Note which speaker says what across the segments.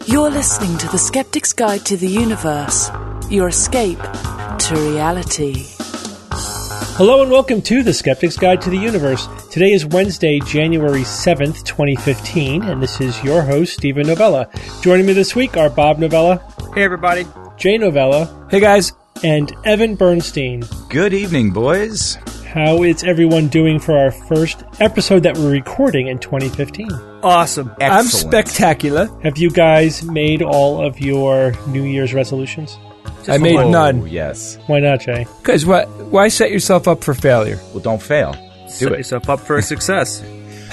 Speaker 1: You're listening to The Skeptic's Guide to the Universe, your escape to reality.
Speaker 2: Hello and welcome to The Skeptic's Guide to the Universe. Today is Wednesday, January 7th, 2015, and this is your host, Stephen Novella. Joining me this week are Bob Novella.
Speaker 3: Hey, everybody.
Speaker 2: Jay Novella.
Speaker 4: Hey, guys.
Speaker 2: And Evan Bernstein.
Speaker 5: Good evening, boys.
Speaker 2: How is everyone doing for our first episode that we're recording in 2015?
Speaker 3: Awesome.
Speaker 4: Excellent. I'm spectacular.
Speaker 2: Have you guys made all of your New Year's resolutions?
Speaker 4: I made none.
Speaker 5: Yes.
Speaker 2: Why not, Jay?
Speaker 4: Because why set yourself up for failure?
Speaker 5: Well, don't fail.
Speaker 3: Set yourself up for success.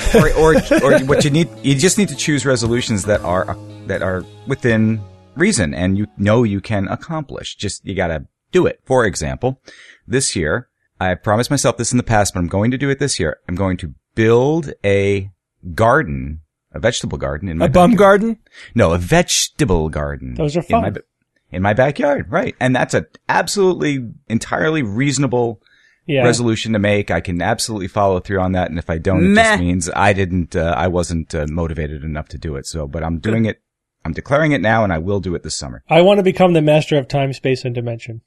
Speaker 5: or what you need, you just need to choose resolutions that are within reason and you know you can accomplish. Just you got to do it. For example, this year I promised myself this in the past, but I'm going to do it this year. I'm going to build a garden, a vegetable garden in my
Speaker 4: backyard. Bum garden?
Speaker 5: No, a vegetable garden.
Speaker 2: Those are fun.
Speaker 5: In my backyard, right. And that's a absolutely, entirely reasonable resolution to make. I can absolutely follow through on that. And if I don't, it just means I wasn't motivated enough to do it. So, but I'm doing it. I'm declaring it now and I will do it this summer.
Speaker 2: I want to become the master of time, space, and dimension.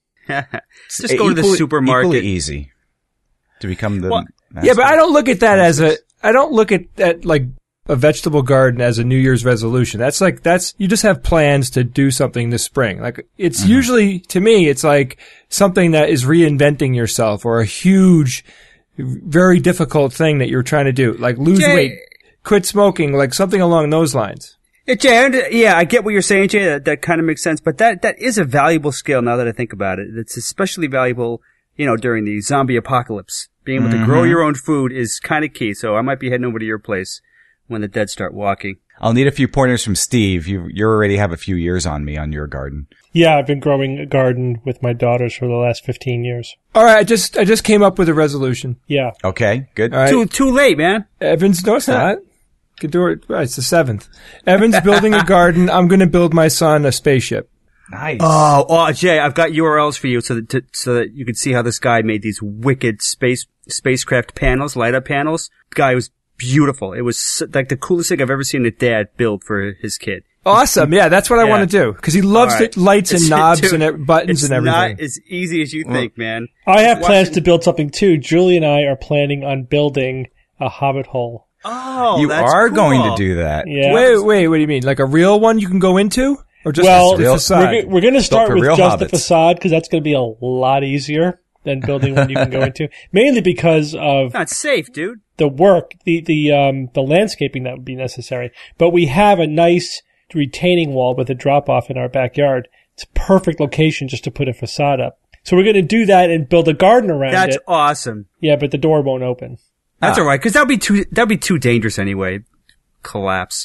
Speaker 3: Just go to the supermarket.
Speaker 5: Equally easy to become the master.
Speaker 4: Yeah, but I don't look at that I don't look at that like a vegetable garden as a New Year's resolution. You just have plans to do something this spring. Like, it's usually, to me, it's like something that is reinventing yourself or a huge, very difficult thing that you're trying to do. Like lose weight, quit smoking, like something along those lines.
Speaker 3: Jay, I get what you're saying, Jay. That kind of makes sense. But that is a valuable skill now that I think about it. It's especially valuable, during the zombie apocalypse. Being able to grow your own food is kind of key. So I might be heading over to your place when the dead start walking.
Speaker 5: I'll need a few pointers from Steve. You already have a few years on me on your garden.
Speaker 2: Yeah, I've been growing a garden with my daughters for the last 15 years.
Speaker 4: All right, I just came up with a resolution.
Speaker 2: Yeah.
Speaker 5: Okay, good.
Speaker 4: All right.
Speaker 3: Too late, man.
Speaker 4: Evans, no, it's not. Could do it. Right, it's the 7th. Evan's building a garden. I'm going to build my son a spaceship.
Speaker 5: Nice.
Speaker 3: Oh, Jay, I've got URLs for you so that you can see how this guy made these wicked spacecraft panels, light up panels. The guy was beautiful. It was like the coolest thing I've ever seen a dad build for his kid.
Speaker 4: Awesome. Yeah, that's what I want to do. Because he loves the lights and knobs and buttons and everything.
Speaker 3: It's not as easy as you think, man.
Speaker 2: I have plans to build something too. Julie and I are planning on building a hobbit hole.
Speaker 3: Oh,
Speaker 5: you
Speaker 3: that's
Speaker 5: are
Speaker 3: cool.
Speaker 5: going to do that.
Speaker 2: Yeah.
Speaker 4: Wait, what do you mean? Like a real one you can go into? Or just the facade?
Speaker 2: We're going to start with just
Speaker 5: hobbits.
Speaker 2: the facade because that's going to be a lot easier than building one you can go into. Mainly because of
Speaker 3: not safe, dude.
Speaker 2: The work, the landscaping that would be necessary. But we have a nice retaining wall with a drop off in our backyard. It's a perfect location just to put a facade up. So we're going to do that and build a garden around it.
Speaker 3: That's awesome.
Speaker 2: Yeah, but the door won't open.
Speaker 3: That's all right, because that'd be too dangerous anyway. Collapse.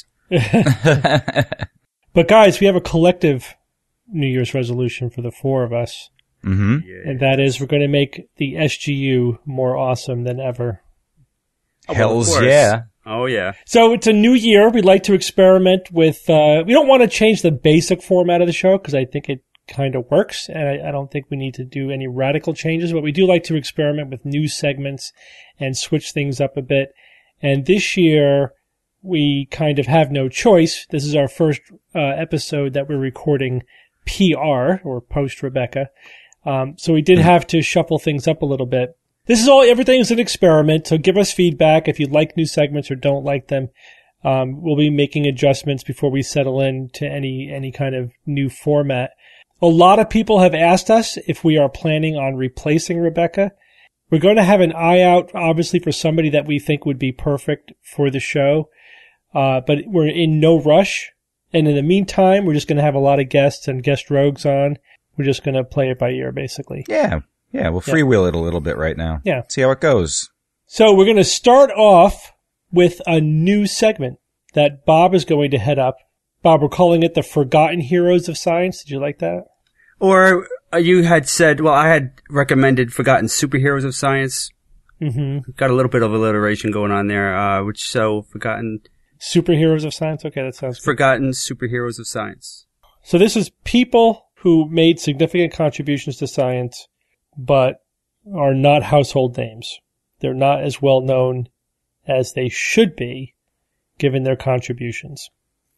Speaker 2: But guys, we have a collective New Year's resolution for the four of us.
Speaker 5: Mm-hmm.
Speaker 3: Yeah.
Speaker 2: And that is we're going to make the SGU more awesome than ever.
Speaker 5: Hells yeah.
Speaker 3: Oh, yeah.
Speaker 2: So it's a new year. We'd like to experiment with, we don't want to change the basic format of the show because I think it kind of works. And I don't think we need to do any radical changes, but we do like to experiment with new segments and switch things up a bit. And this year, we kind of have no choice. This is our first episode that we're recording PR, or post-Rebecca. So we did have to shuffle things up a little bit. Everything's an experiment, so give us feedback if you like new segments or don't like them. We'll be making adjustments before we settle in to any kind of new format. A lot of people have asked us if we are planning on replacing Rebecca. We're going to have an eye out, obviously, for somebody that we think would be perfect for the show. But we're in no rush. And in the meantime, we're just going to have a lot of guests and guest rogues on. We're just going to play it by ear, basically.
Speaker 5: Yeah, we'll freewheel it a little bit right now.
Speaker 2: Yeah.
Speaker 5: See how it goes.
Speaker 2: So we're going to start off with a new segment that Bob is going to head up. Bob, we're calling it the Forgotten Heroes of Science. Did you like that?
Speaker 3: Or you had said, well, I had recommended Forgotten Superheroes of Science.
Speaker 2: Mm-hmm.
Speaker 3: Got a little bit of alliteration going on there, Forgotten...
Speaker 2: Superheroes of Science? Okay, that sounds good.
Speaker 3: Forgotten Superheroes of Science.
Speaker 2: So this is people who made significant contributions to science, but are not household names. They're not as well known as they should be, given their contributions.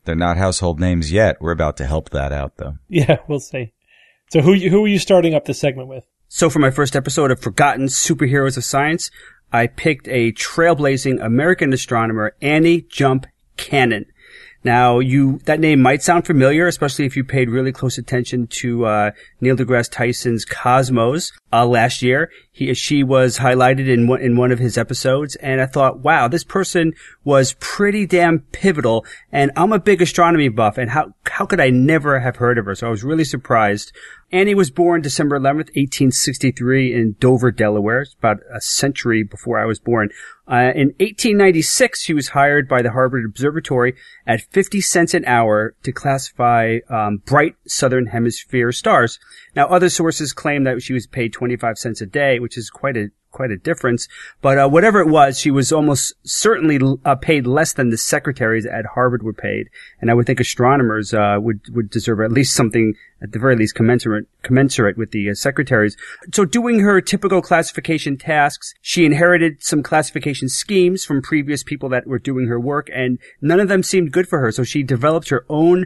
Speaker 5: They're not household names yet. We're about to help that out, though.
Speaker 2: Yeah, we'll see. So who are you starting up this segment with?
Speaker 3: So for my first episode of Forgotten Superheroes of Science, I picked a trailblazing American astronomer, Annie Jump Cannon. Now, that name might sound familiar, especially if you paid really close attention to Neil deGrasse Tyson's Cosmos last year. She was highlighted in one of his episodes, and I thought, wow, this person was pretty damn pivotal. And I'm a big astronomy buff, and how could I never have heard of her? So I was really surprised. Annie was born December 11th, 1863 in Dover, Delaware. It's about a century before I was born. In 1896, she was hired by the Harvard Observatory at 50 cents an hour to classify bright southern hemisphere stars. Now, other sources claim that she was paid 25 cents a day, which is quite a difference. But whatever it was, she was almost certainly paid less than the secretaries at Harvard were paid. And I would think astronomers would deserve at least something, at the very least, commensurate with the secretaries. So doing her typical classification tasks, she inherited some classification schemes from previous people that were doing her work, and none of them seemed good for her. So she developed her own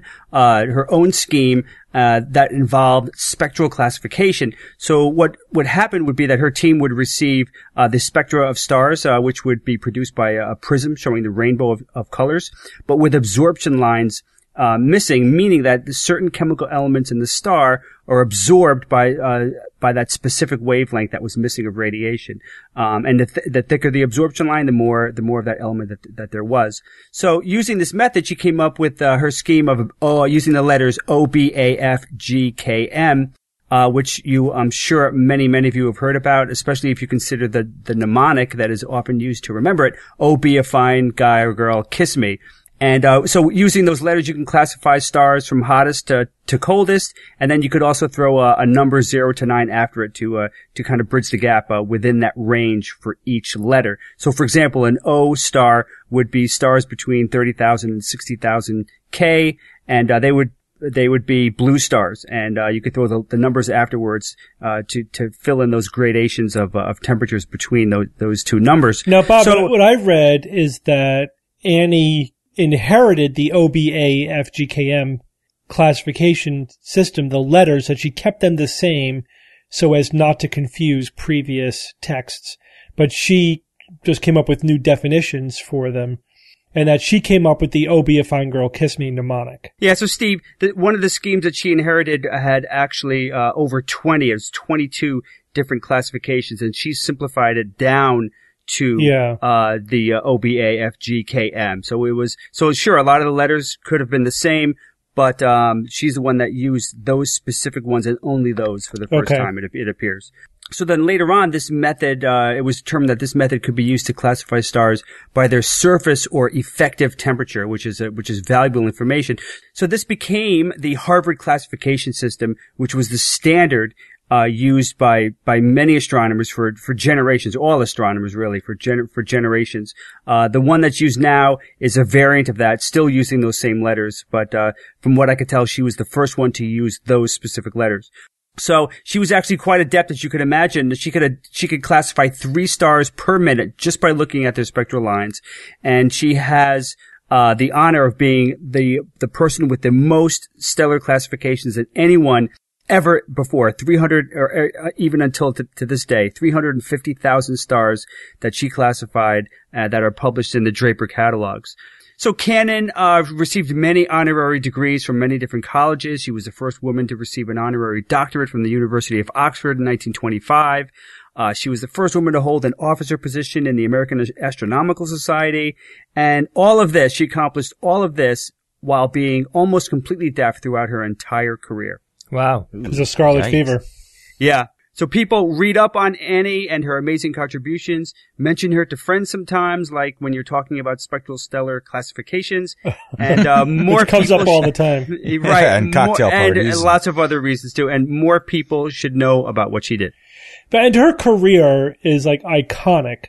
Speaker 3: scheme that involved spectral classification. So what would happen would be that her team would receive the spectra of stars, which would be produced by a prism showing the rainbow of colors, but with absorption lines missing, meaning that certain chemical elements in the star are absorbed by that specific wavelength that was missing of radiation. And the thicker the absorption line, the more of that element that there was. So using this method, she came up with her scheme of using the letters O, B, A, F, G, K, M. Which I'm sure many of you have heard about, especially if you consider the mnemonic that is often used to remember it. Oh, be a fine guy or girl, kiss me. And so using those letters, you can classify stars from hottest to coldest, and then you could also throw a number 0 to 9 after it to kind of bridge the gap within that range for each letter. So, for example, an O star would be stars between 30,000 and 60,000 K, and they would be blue stars, and you could throw the numbers afterwards to fill in those gradations of temperatures between those two numbers.
Speaker 2: Now, Bob, what I've read is that Annie inherited the OBAFGKM classification system, the letters, that she kept them the same so as not to confuse previous texts, but she just came up with new definitions for them. And that she came up with the "Oh, be a fine girl, kiss me" mnemonic.
Speaker 3: Yeah, so Steve, one of the schemes that she inherited had actually over 20. It was 22 different classifications, and she simplified it down to the OBAFGKM. So sure, a lot of the letters could have been the same, but she's the one that used those specific ones and only those for the first time, it appears. So then later on, this method, it was determined that this method could be used to classify stars by their surface or effective temperature, which is valuable information. So this became the Harvard classification system, which was the standard used by many astronomers for generations, all astronomers really, for generations. The one that's used now is a variant of that, still using those same letters, but from what I could tell, she was the first one to use those specific letters. So she was actually quite adept, as you could imagine. She could classify 3 stars per minute just by looking at their spectral lines, and she has the honor of being the person with the most stellar classifications than anyone ever before. 300, or even until to this day, 350,000 stars that she classified that are published in the Draper catalogs. So Cannon received many honorary degrees from many different colleges. She was the first woman to receive an honorary doctorate from the University of Oxford in 1925. She was the first woman to hold an officer position in the American Astronomical Society. And she accomplished all of this while being almost completely deaf throughout her entire career.
Speaker 4: Wow.
Speaker 2: It was a scarlet fever.
Speaker 3: Yeah. So people read up on Annie and her amazing contributions, mention her to friends sometimes, like when you're talking about spectral stellar classifications, and more
Speaker 2: Which comes up all the time,
Speaker 3: right?
Speaker 5: And cocktail parties,
Speaker 3: and lots of other reasons too. And more people should know about what she did.
Speaker 2: And her career is like iconic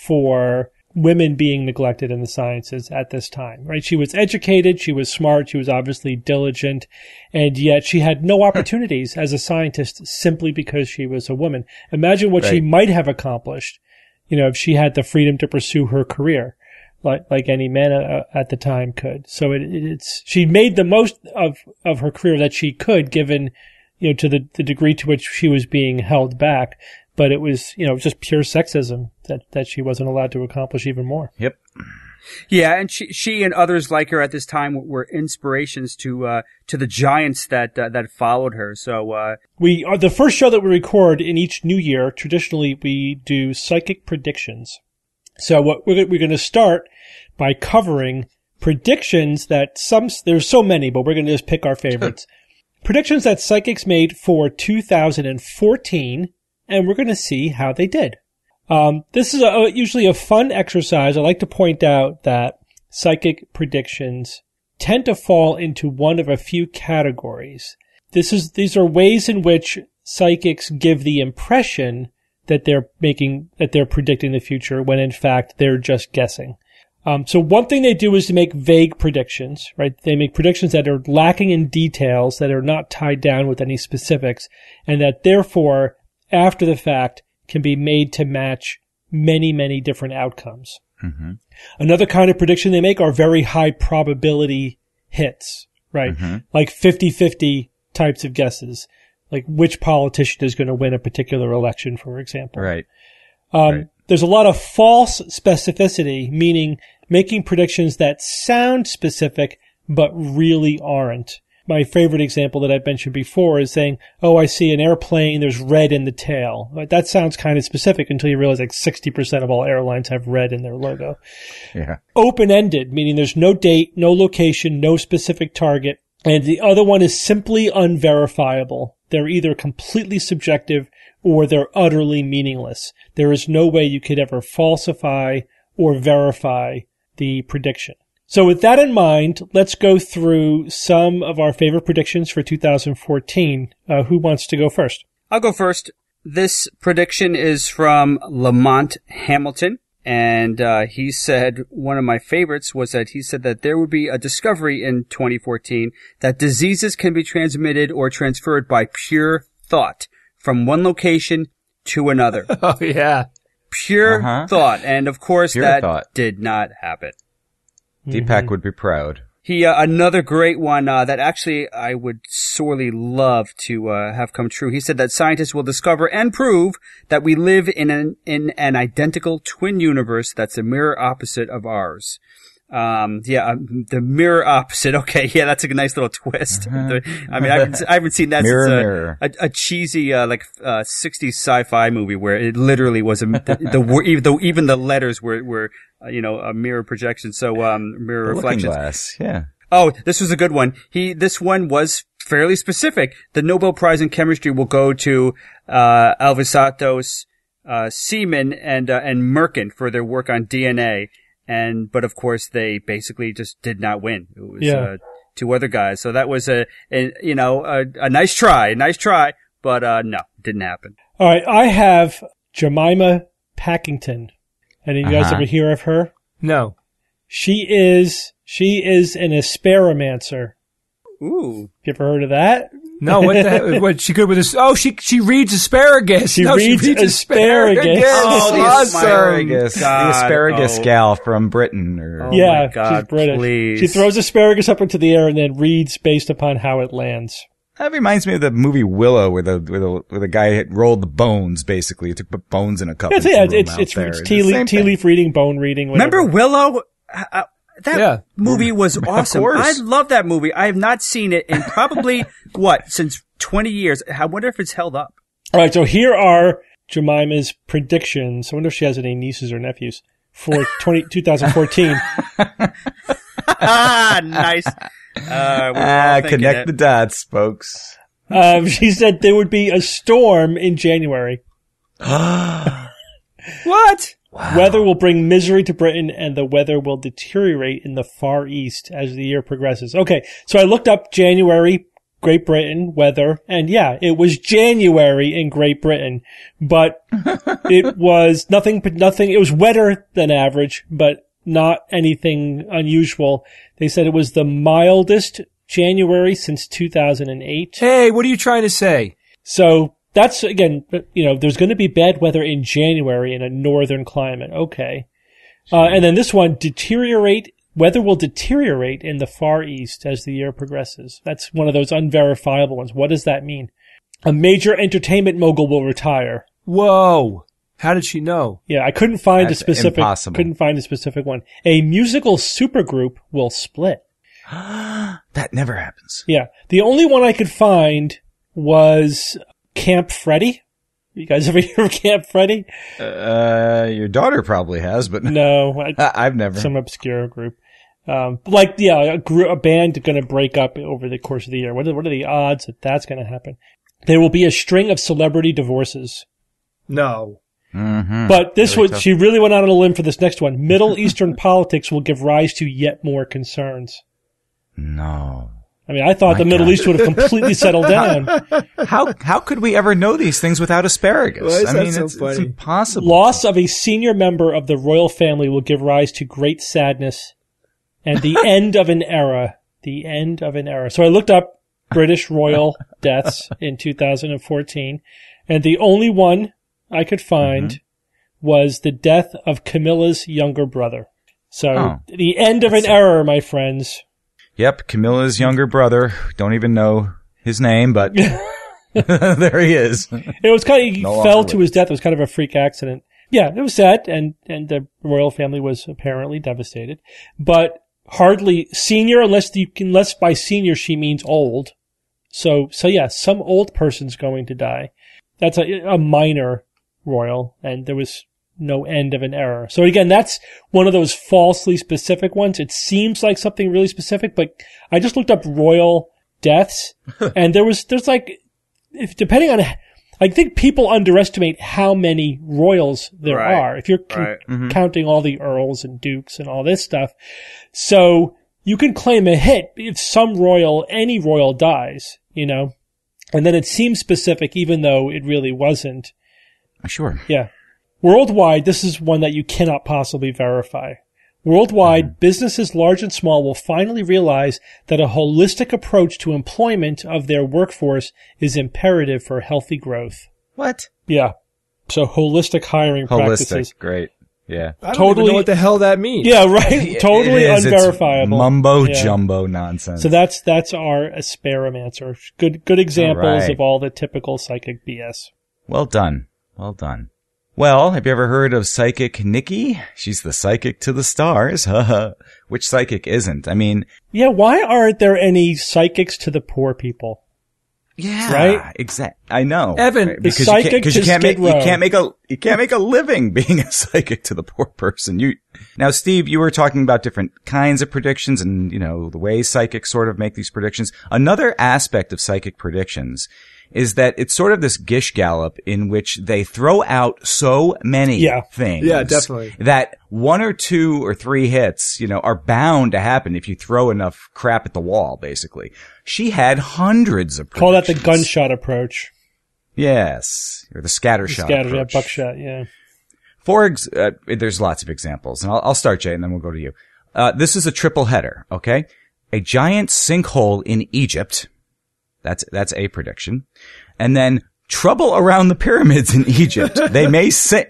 Speaker 2: for women being neglected in the sciences at this time, right? She was educated, she was smart, she was obviously diligent, and yet she had no opportunities as a scientist simply because she was a woman. Imagine what she might have accomplished, if she had the freedom to pursue her career. like any man at the time could. So she made the most of her career that she could, given, to the degree to which she was being held back. But it was, just pure sexism that she wasn't allowed to accomplish even more.
Speaker 5: Yep.
Speaker 3: Yeah, and she and others like her at this time were inspirations to the giants that followed her. So
Speaker 2: we are the first show that we record in each new year. Traditionally, we do psychic predictions. So what we're going to start by covering predictions that there's so many, but we're going to just pick our favorites. Predictions that psychics made for 2014, and we're going to see how they did. This is usually a fun exercise. I like to point out that psychic predictions tend to fall into one of a few categories. These are ways in which psychics give the impression that they're predicting the future when in fact they're just guessing. So one thing they do is to make vague predictions, right? They make predictions that are lacking in details, that are not tied down with any specifics, and that therefore, after the fact, can be made to match many, many different outcomes. Mm-hmm. Another kind of prediction they make are very high probability hits, right? Mm-hmm. Like 50-50 types of guesses, like which politician is going to win a particular election, for example.
Speaker 5: Right.
Speaker 2: There's a lot of false specificity, meaning making predictions that sound specific but really aren't. My favorite example that I've mentioned before is saying, oh, I see an airplane, there's red in the tail. That sounds kind of specific until you realize like 60% of all airlines have red in their logo.
Speaker 5: Yeah.
Speaker 2: Open-ended, meaning there's no date, no location, no specific target. And the other one is simply unverifiable. They're either completely subjective or they're utterly meaningless. There is no way you could ever falsify or verify the prediction. So with that in mind, let's go through some of our favorite predictions for 2014. Who wants to go first?
Speaker 3: I'll go first. This prediction is from Lamont Hamilton, and he said one of my favorites was that he said that there would be a discovery in 2014 that diseases can be transmitted or transferred by pure thought from one location to another.
Speaker 4: Oh, yeah.
Speaker 3: Pure thought. And of course, did not happen.
Speaker 5: Deepak would be proud.
Speaker 3: He, another great one, that actually I would sorely love to, have come true. He said that scientists will discover and prove that we live in an identical twin universe that's a mirror opposite of ours. The mirror opposite. Okay. Yeah, that's a nice little twist. I mean, I haven't seen that since a cheesy, 60s sci-fi movie where it literally was even the letters were a mirror projection. So, mirror reflection.
Speaker 5: Looking glass. Yeah.
Speaker 3: Oh, this was a good one. This one was fairly specific. The Nobel Prize in Chemistry will go to, Alvisatos, Seaman and Merkin for their work on DNA. But of course they basically just did not win. It was, two other guys. So that was a nice try, but, no, didn't happen.
Speaker 2: All right. I have Jemima Packington. Any of you guys ever hear of her?
Speaker 4: No.
Speaker 2: She is an asparamancer.
Speaker 3: Ooh.
Speaker 2: You ever heard of that?
Speaker 4: No, what the heck? What, she good with this? Oh, she reads asparagus.
Speaker 2: She reads asparagus.
Speaker 5: Oh, the
Speaker 4: awesome.
Speaker 5: asparagus. The asparagus gal from Britain.
Speaker 2: Yeah,
Speaker 3: my God,
Speaker 2: she's British.
Speaker 3: Please.
Speaker 2: She throws asparagus up into the air and then reads based upon how it lands.
Speaker 5: That reminds me of the movie Willow, where the guy had rolled the bones. Basically, he took bones in a cup.
Speaker 2: It's tea leaf reading, bone reading. Whatever.
Speaker 3: Remember Willow? That movie was awesome. I love that movie. I have not seen it in probably, since 20 years. I wonder if it's held up.
Speaker 2: All right, so here are Jemima's predictions. I wonder if she has any nieces or nephews for 2014.
Speaker 3: Nice.
Speaker 5: Connect the dots, folks.
Speaker 2: She said there would be a storm in January.
Speaker 4: What?
Speaker 5: Wow.
Speaker 2: Weather will bring misery to Britain, and the weather will deteriorate in the Far East as the year progresses. Okay, so I looked up January, Great Britain, weather, and yeah, it was January in Great Britain, but it was nothing, it was wetter than average, but not anything unusual. They said it was the mildest January since 2008.
Speaker 4: Hey, what are you trying to say?
Speaker 2: So, that's, again, there's going to be bad weather in January in a northern climate. Okay. And then this one, weather will deteriorate in the Far East as the year progresses. That's one of those unverifiable ones. What does that mean? A major entertainment mogul will retire.
Speaker 4: Whoa. How did she know?
Speaker 2: Yeah, I couldn't find
Speaker 5: That's
Speaker 2: a specific one. A musical supergroup will split.
Speaker 5: That never happens.
Speaker 2: Yeah. The only one I could find was Camp Freddy. You guys ever hear of Camp Freddy?
Speaker 5: Your daughter probably has, but
Speaker 2: No.
Speaker 5: I've never.
Speaker 2: Some obscure group. A band going to break up over the course of the year. What are the odds that that's going to happen? There will be a string of celebrity divorces.
Speaker 4: No.
Speaker 5: Mm-hmm.
Speaker 2: But she really went out on a limb for this next one. Middle Eastern politics will give rise to yet more concerns.
Speaker 5: No.
Speaker 2: I mean, I thought the Middle East would have completely settled down.
Speaker 5: How could we ever know these things without asparagus?
Speaker 4: Why is
Speaker 5: I
Speaker 4: that
Speaker 5: mean,
Speaker 4: so
Speaker 5: it's
Speaker 4: funny?
Speaker 5: impossible.
Speaker 2: Loss of a senior member of the royal family will give rise to great sadness and the end of an era. The end of an era. So I looked up British royal deaths in 2014, and the only one I could find was the death of Camilla's younger brother. So the end of an era, my friends.
Speaker 5: Yep, Camilla's younger brother. Don't even know his name, but there he is.
Speaker 2: It was he fell to his death. It was kind of a freak accident. Yeah, it was sad, and the royal family was apparently devastated. But hardly senior, unless by senior she means old. So yeah, some old person's going to die. That's a minor royal, and there was no end of an era. So again, that's one of those falsely specific ones. It seems like something really specific, but I just looked up royal deaths, and depending on, I think people underestimate how many royals there are. If you're counting all the earls and dukes and all this stuff. So you can claim a hit if any royal dies, and then it seems specific even though it really wasn't.
Speaker 5: Sure.
Speaker 2: Yeah. Worldwide, this is one that you cannot possibly verify. Worldwide, businesses large and small will finally realize that a holistic approach to employment of their workforce is imperative for healthy growth.
Speaker 5: What?
Speaker 2: Yeah. So holistic hiring practices.
Speaker 5: Great. Yeah.
Speaker 4: I don't even know what the hell that means.
Speaker 2: Yeah, right. Totally unverifiable.
Speaker 5: It's mumbo jumbo nonsense.
Speaker 2: So that's our Asparamancer. Good examples of all the typical psychic BS.
Speaker 5: Well done. Well done. Well, have you ever heard of Psychic Nikki? She's the psychic to the stars. Which psychic isn't? I mean...
Speaker 2: Yeah, why aren't there any psychics to the poor people?
Speaker 5: Yeah.
Speaker 2: Right?
Speaker 5: Exactly. I know.
Speaker 2: Evan,
Speaker 5: right?
Speaker 2: the psychic to Skid Row.
Speaker 5: You can't make a living being a psychic to the poor person. Now, Steve, you were talking about different kinds of predictions and, the way psychics sort of make these predictions. Another aspect of psychic predictions is that it's sort of this gish gallop in which they throw out so many things.
Speaker 4: Yeah, definitely.
Speaker 5: That one or two or three hits, are bound to happen if you throw enough crap at the wall, basically. She had hundreds of predictions.
Speaker 2: Call that the gunshot approach.
Speaker 5: Yes. Or the scattershot approach.
Speaker 2: Buckshot, yeah.
Speaker 5: There's lots of examples, and I'll start, Jay, and then we'll go to you. This is a triple header, okay? A giant sinkhole in Egypt. That's a prediction. And then trouble around the pyramids in Egypt. They may sink.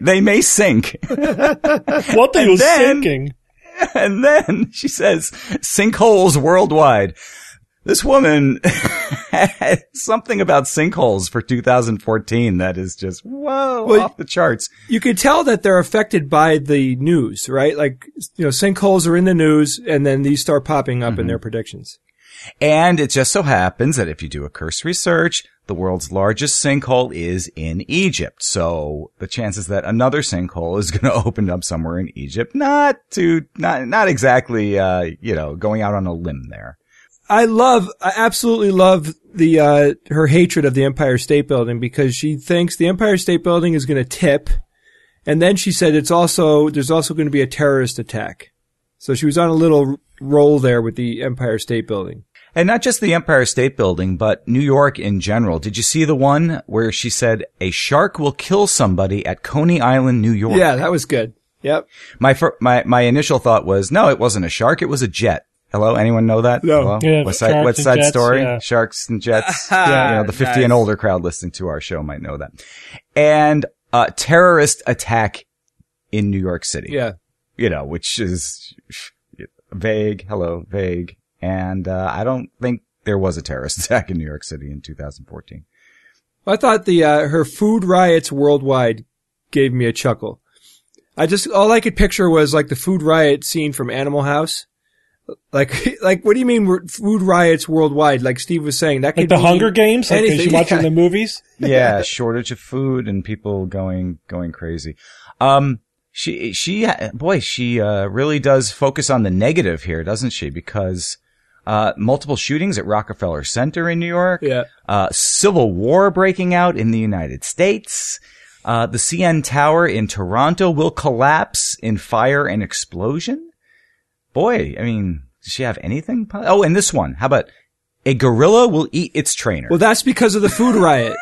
Speaker 2: What are you sinking?
Speaker 5: And then she says sinkholes worldwide. This woman had something about sinkholes for 2014 that is just, off the charts.
Speaker 4: You could tell that they're affected by the news, right? Like, sinkholes are in the news, and then these start popping up in their predictions.
Speaker 5: And it just so happens that if you do a cursory search, the world's largest sinkhole is in Egypt. So the chances that another sinkhole is going to open up somewhere in Egypt, not exactly, going out on a limb there.
Speaker 4: I absolutely love her hatred of the Empire State Building because she thinks the Empire State Building is going to tip. And then she said there's also going to be a terrorist attack. So she was on a little roll there with the Empire State Building.
Speaker 5: And not just the Empire State Building, but New York in general. Did you see the one where she said a shark will kill somebody at Coney Island, New York?
Speaker 4: Yeah, that was good. Yep.
Speaker 5: My initial thought was, no, it wasn't a shark. It was a jet. Hello? Anyone know that?
Speaker 4: No.
Speaker 5: Hello?
Speaker 2: Yeah,
Speaker 5: What's that story?
Speaker 2: Yeah.
Speaker 5: Sharks and jets. The 50 and older crowd listening to our show might know that. And terrorist attack in New York City.
Speaker 4: Yeah.
Speaker 5: which is vague. Hello, vague. And, I don't think there was a terrorist attack in New York City in 2014.
Speaker 4: I thought her food riots worldwide gave me a chuckle. All I could picture was like the food riot scene from Animal House. Like, what do you mean food riots worldwide? Like Steve was saying, that could
Speaker 2: like the
Speaker 4: mean
Speaker 2: Hunger Games, like
Speaker 4: anything.
Speaker 2: she's watching the movies.
Speaker 5: Yeah, shortage of food and people going crazy. She really does focus on the negative here, doesn't she? Because, multiple shootings at Rockefeller Center in New York.
Speaker 4: Yeah.
Speaker 5: Civil war breaking out in the United States. The CN Tower in Toronto will collapse in fire and explosion. Boy, I mean, does she have anything? Oh, and this one. How about a gorilla will eat its trainer?
Speaker 4: Well, that's because of the food riot.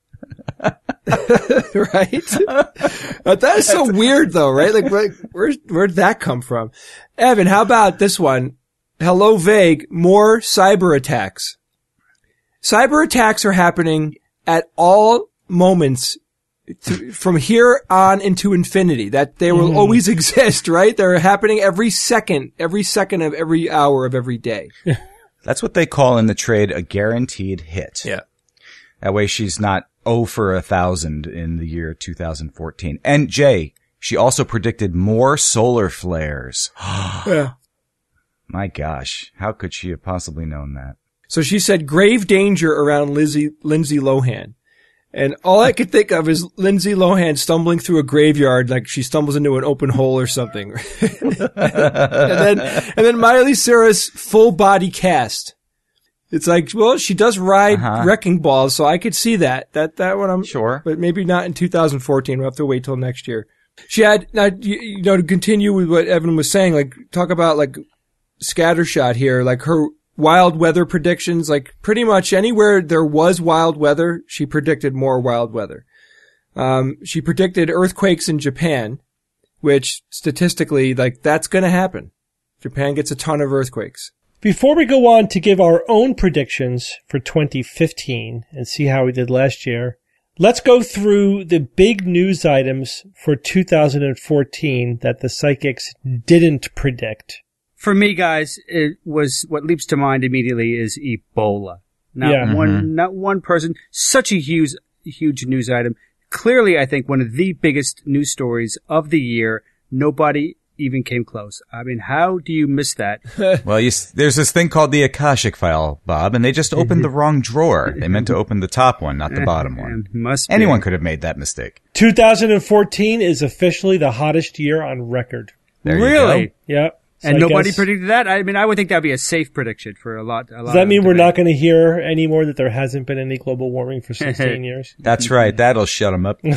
Speaker 4: Right? That is so weird though, right? Like, where'd that come from? Evan, how about this one? Hello, vague. More cyber attacks. Cyber attacks are happening at all moments from here on into infinity. That they will always exist, right? They're happening every second of every hour of every day.
Speaker 5: That's what they call in the trade a guaranteed hit.
Speaker 4: Yeah.
Speaker 5: That way she's not 0 for 1,000 in the year 2014. And Jay, she also predicted more solar flares.
Speaker 4: Yeah.
Speaker 5: My gosh, how could she have possibly known that?
Speaker 4: So she said grave danger around Lindsay Lohan. And all I could think of is Lindsay Lohan stumbling through a graveyard like she stumbles into an open hole or something. and then Miley Cyrus full body cast. It's like, well, she does ride wrecking balls, so I could see that. That one I'm
Speaker 5: sure.
Speaker 4: But maybe not in 2014. We'll have to wait till next year. She had, now, to continue with what Evan was saying, like, talk about like scattershot here, like her wild weather predictions, like pretty much anywhere there was wild weather, she predicted more wild weather. She predicted earthquakes in Japan, which statistically, like, that's gonna happen. Japan gets a ton of earthquakes.
Speaker 2: Before we go on to give our own predictions for 2015 and see how we did last year, let's go through the big news items for 2014 that the psychics didn't predict.
Speaker 3: For me, guys, it was what leaps to mind immediately is Ebola. Not one person, such a huge news item. Clearly, I think one of the biggest news stories of the year. Nobody even came close. I mean, how do you miss that?
Speaker 5: Well, there's this thing called the Akashic File, Bob, and they just opened the wrong drawer. They meant to open the top one, not the bottom one.
Speaker 3: Must be.
Speaker 5: Anyone could have made that mistake.
Speaker 2: 2014 is officially the hottest year on record.
Speaker 5: There
Speaker 3: really?
Speaker 5: You go.
Speaker 2: Yep. So
Speaker 3: And
Speaker 2: I
Speaker 3: nobody
Speaker 2: guess-
Speaker 3: predicted that? I mean, I would think that would be a safe prediction for a lot.
Speaker 2: Does that mean we're not going to hear anymore that there hasn't been any global warming for 16 years?
Speaker 5: That's right. That'll shut them up.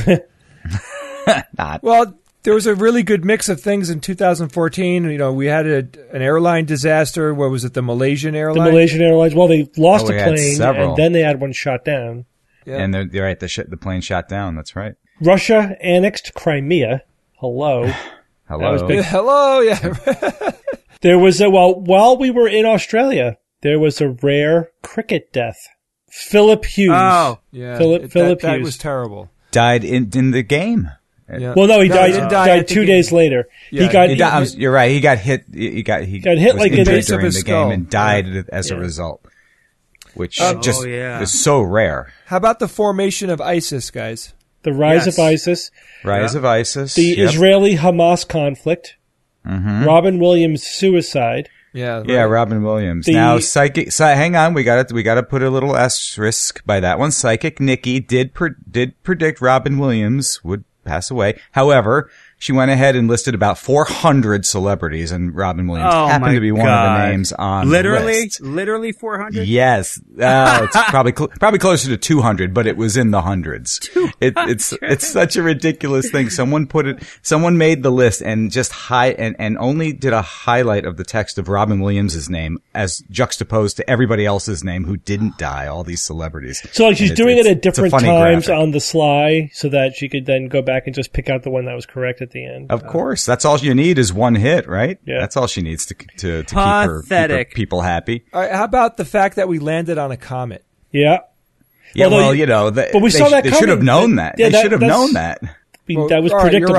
Speaker 5: Not.
Speaker 4: Well, there was a really good mix of things in 2014. You know, we had an airline disaster. What was it? The Malaysian
Speaker 2: The
Speaker 4: airline?
Speaker 2: Malaysian Airlines, well, they lost
Speaker 5: we
Speaker 2: a
Speaker 5: had
Speaker 2: plane,
Speaker 5: several.
Speaker 2: and then they had one shot down.
Speaker 4: Yeah.
Speaker 5: And they're right. The plane shot down. That's right.
Speaker 2: Russia annexed Crimea. Hello.
Speaker 5: Hello.
Speaker 2: That was big.
Speaker 4: Hello, yeah.
Speaker 2: There was while we were in Australia, there was a rare cricket death. Philip Hughes.
Speaker 3: Oh.
Speaker 4: Yeah.
Speaker 2: Philip
Speaker 4: that
Speaker 2: Hughes.
Speaker 4: was terrible.
Speaker 5: Died in the game.
Speaker 4: Yeah.
Speaker 2: Well, no, he died.
Speaker 4: didn't
Speaker 2: Died
Speaker 4: at the
Speaker 2: 2
Speaker 4: game.
Speaker 2: days later.
Speaker 4: Yeah,
Speaker 5: You're right. He got hit. He got
Speaker 2: hit
Speaker 5: was
Speaker 2: like in the
Speaker 5: injured
Speaker 4: base of
Speaker 5: during
Speaker 4: his
Speaker 5: the
Speaker 4: skull.
Speaker 5: game and died as a result, which just
Speaker 3: yeah.
Speaker 5: is so rare.
Speaker 4: How about the formation of ISIS, guys?
Speaker 2: The rise
Speaker 3: Yes.
Speaker 2: of ISIS,
Speaker 5: Rise of ISIS.
Speaker 2: the
Speaker 5: Yep.
Speaker 2: Israeli-Hamas conflict, Robin Williams' suicide.
Speaker 4: Yeah.
Speaker 5: Yeah, Robin Williams.
Speaker 2: The-
Speaker 5: Now, hang on. We got to put a little asterisk by that one. Psychic Nikki did predict Robin Williams would pass away. However, she went ahead and listed about 400 celebrities, and Robin Williams happened to be one of the names on the list.
Speaker 3: Literally 400?
Speaker 5: Yes, it's probably closer to 200, but it was in the hundreds. It's such a ridiculous thing. Someone made the list and just and only did a highlight of the text of Robin Williams' name as juxtaposed to everybody else's name who didn't die. All these celebrities.
Speaker 2: So, like, she's
Speaker 5: And
Speaker 2: doing it at
Speaker 5: it's a
Speaker 2: different
Speaker 5: funny
Speaker 2: times
Speaker 5: graphic.
Speaker 2: on the sly, so that she could then go back and just pick out the one that was correct at the end.
Speaker 5: Of course, that's all you need is one hit, right?
Speaker 2: Yeah.
Speaker 5: That's all she needs to keep her
Speaker 3: Pathetic.
Speaker 5: people happy.
Speaker 4: All right, how about the fact that we landed on a comet?
Speaker 2: Yeah.
Speaker 5: Yeah,
Speaker 2: Although
Speaker 5: well,
Speaker 2: but we saw that
Speaker 5: they should have
Speaker 2: coming.
Speaker 5: known that.
Speaker 2: Yeah,
Speaker 5: they should have
Speaker 2: that's-
Speaker 5: known that.
Speaker 2: That was
Speaker 4: all right,
Speaker 2: predictable.
Speaker 4: You're right.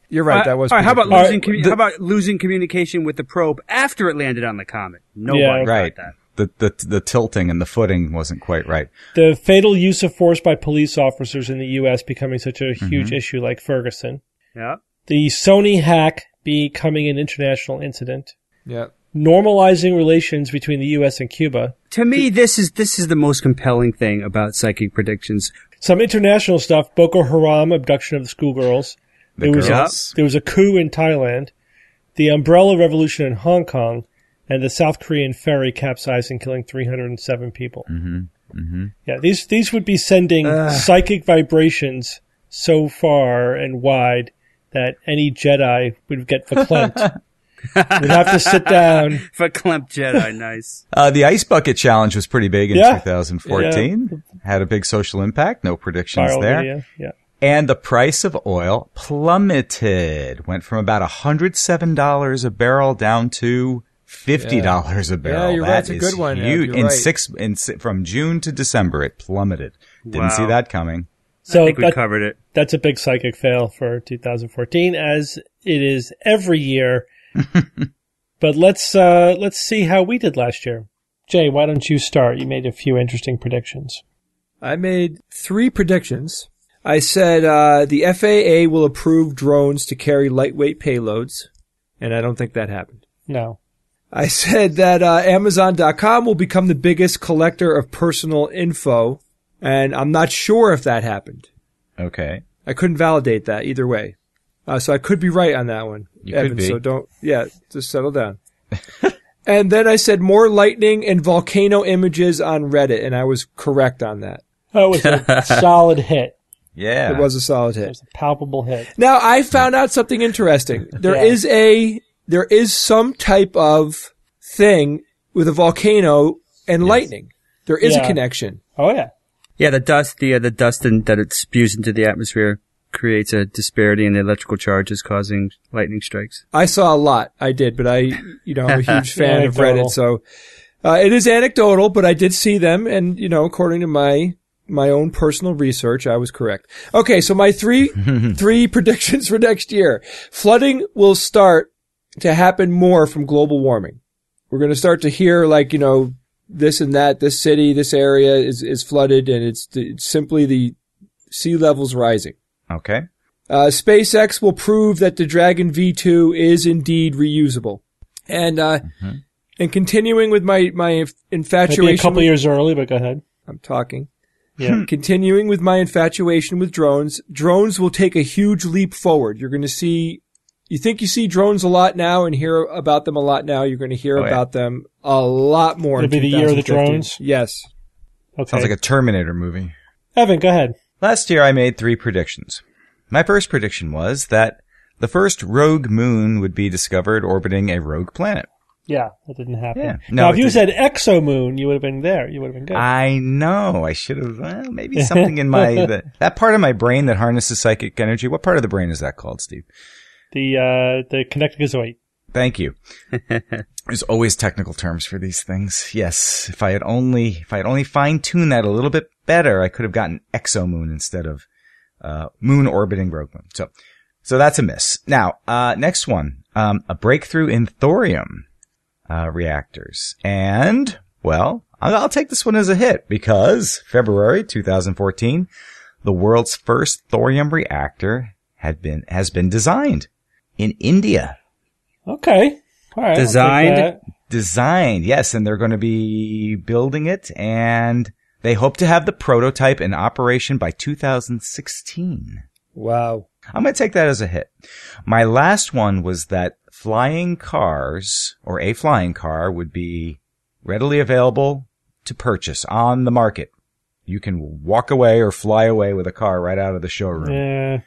Speaker 4: You're right. That was.
Speaker 3: All right, how about
Speaker 4: predictable.
Speaker 3: how about losing communication with the probe after it landed on the comet? Nobody got
Speaker 5: right.
Speaker 3: that.
Speaker 5: The tilting and the footing wasn't quite right.
Speaker 2: The fatal use of force by police officers in the U.S. becoming such a huge issue like Ferguson.
Speaker 3: Yeah.
Speaker 2: The Sony hack becoming an international incident.
Speaker 4: Yeah.
Speaker 2: Normalizing relations between the U.S. and Cuba.
Speaker 3: To me, this is the most compelling thing about psychic predictions.
Speaker 2: Some international stuff, Boko Haram abduction of the schoolgirls. There was a coup in Thailand. The Umbrella Revolution in Hong Kong. And the South Korean ferry capsizing, killing 307 people. Yeah, these would be sending psychic vibrations so far and wide that any Jedi would get verklempt. We'd have to sit down.
Speaker 3: Verklempt Jedi, nice.
Speaker 5: The Ice Bucket Challenge was pretty big in 2014.
Speaker 2: Yeah.
Speaker 5: Had a big social impact. No predictions
Speaker 2: Viral
Speaker 5: there.
Speaker 2: video, yeah.
Speaker 5: And the price of oil plummeted. Went from about $107 a barrel down to $50 a barrel.
Speaker 4: Yeah, you're right. That's a good one.
Speaker 5: Huge.
Speaker 4: You're right.
Speaker 5: From June to December, it plummeted. Didn't see that coming.
Speaker 2: So
Speaker 3: I think we covered it.
Speaker 2: That's a big psychic fail for 2014, as it is every year. But let's see how we did last year. Jay, why don't you start? You made a few interesting predictions.
Speaker 4: I made 3 predictions. I said the FAA will approve drones to carry lightweight payloads, and I don't think that happened.
Speaker 2: No.
Speaker 4: I said that Amazon.com will become the biggest collector of personal info, and I'm not sure if that happened.
Speaker 5: Okay.
Speaker 4: I couldn't validate that either way. So I could be right on that one,
Speaker 5: You
Speaker 4: Evan,
Speaker 5: could be.
Speaker 4: So just settle down. And then I said more lightning and volcano images on Reddit, and I was correct on that.
Speaker 2: That was a solid hit.
Speaker 5: Yeah.
Speaker 4: It was a solid
Speaker 2: It
Speaker 4: hit.
Speaker 2: was a palpable hit.
Speaker 4: Now, I found out something interesting. There is some type of thing with a volcano and lightning. There is a connection.
Speaker 2: Oh, yeah.
Speaker 3: Yeah, the dust that it spews into the atmosphere creates a disparity in the electrical charges, causing lightning strikes.
Speaker 4: I saw a lot. I did, but I'm a huge fan of Reddit, so it is anecdotal, but I did see them, and according to my own personal research, I was correct. Okay, so my three predictions for next year. Flooding will start to happen more from global warming. We're going to start to hear this and that, this city, this area is flooded, and it's simply the sea levels rising.
Speaker 5: Okay.
Speaker 4: SpaceX will prove that the Dragon V2 is indeed reusable. And continuing with my infatuation.
Speaker 2: Maybe a couple years early, but go ahead.
Speaker 4: I'm talking.
Speaker 2: Yeah.
Speaker 4: Continuing with my infatuation with drones will take a huge leap forward. You're going to see, you think you see drones a lot now and hear about them a lot now. You're going to hear about them a lot more.
Speaker 2: It'll be the year of the drones?
Speaker 4: Yes.
Speaker 2: Okay.
Speaker 5: Sounds like a Terminator movie.
Speaker 2: Evan, go ahead.
Speaker 5: Last year I made 3 predictions. My first prediction was that the first rogue moon would be discovered orbiting a rogue planet.
Speaker 2: Yeah, that didn't happen.
Speaker 5: Yeah.
Speaker 2: Now,
Speaker 5: No,
Speaker 2: if
Speaker 5: it
Speaker 2: you
Speaker 5: didn't.
Speaker 2: said exomoon, you would have been there. You would have been good.
Speaker 5: I know. I should have. Maybe something in that part of my brain that harnesses psychic energy. What part of the brain is that called, Steve?
Speaker 2: The connecticozoid.
Speaker 5: Thank you. There's always technical terms for these things. Yes. If I had only fine-tuned that a little bit better, I could have gotten exomoon instead of moon orbiting rogue moon. So that's a miss. Now, next one, a breakthrough in thorium reactors. And, well, I'll take this one as a hit because February 2014, the world's first thorium reactor has been designed in India.
Speaker 2: Okay. All right.
Speaker 5: Designed, yes, and they're going to be building it, and they hope to have the prototype in operation by 2016.
Speaker 4: Wow.
Speaker 5: I'm going to take that as a hit. My last one was that flying cars, or a flying car, would be readily available to purchase on the market. You can walk away or fly away with a car right out of the showroom.
Speaker 2: Yeah.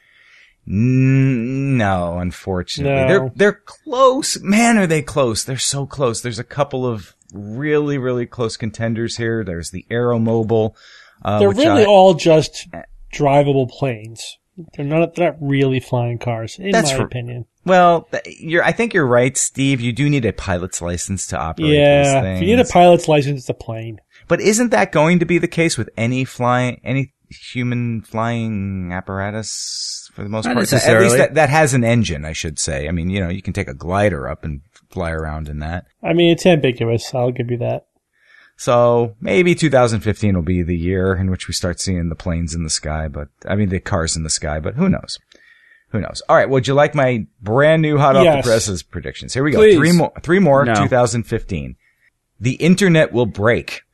Speaker 5: No, unfortunately.
Speaker 2: No.
Speaker 5: They're close. Man, are they close. They're so close. There's a couple of really, really close contenders here. There's the Aeromobile.
Speaker 2: They're really all just drivable planes. They're not really flying cars, in my opinion.
Speaker 5: Well, I think you're right, Steve. You do need a pilot's license to operate these things.
Speaker 2: If you need a pilot's license, it's a plane.
Speaker 5: But isn't that going to be the case with any human flying apparatus for the most
Speaker 3: Not
Speaker 5: part.
Speaker 3: necessarily.
Speaker 5: At least that has an engine, I should say. I mean, you can take a glider up and fly around in that.
Speaker 2: I mean, it's ambiguous. I'll give you that.
Speaker 5: So maybe 2015 will be the year in which we start seeing the planes in the sky, the cars in the sky, but who knows? Who knows? All right. Would you like my brand new hot off the presses predictions? Here we go.
Speaker 4: Please.
Speaker 5: Three more.
Speaker 3: No.
Speaker 5: 2015. The internet will break.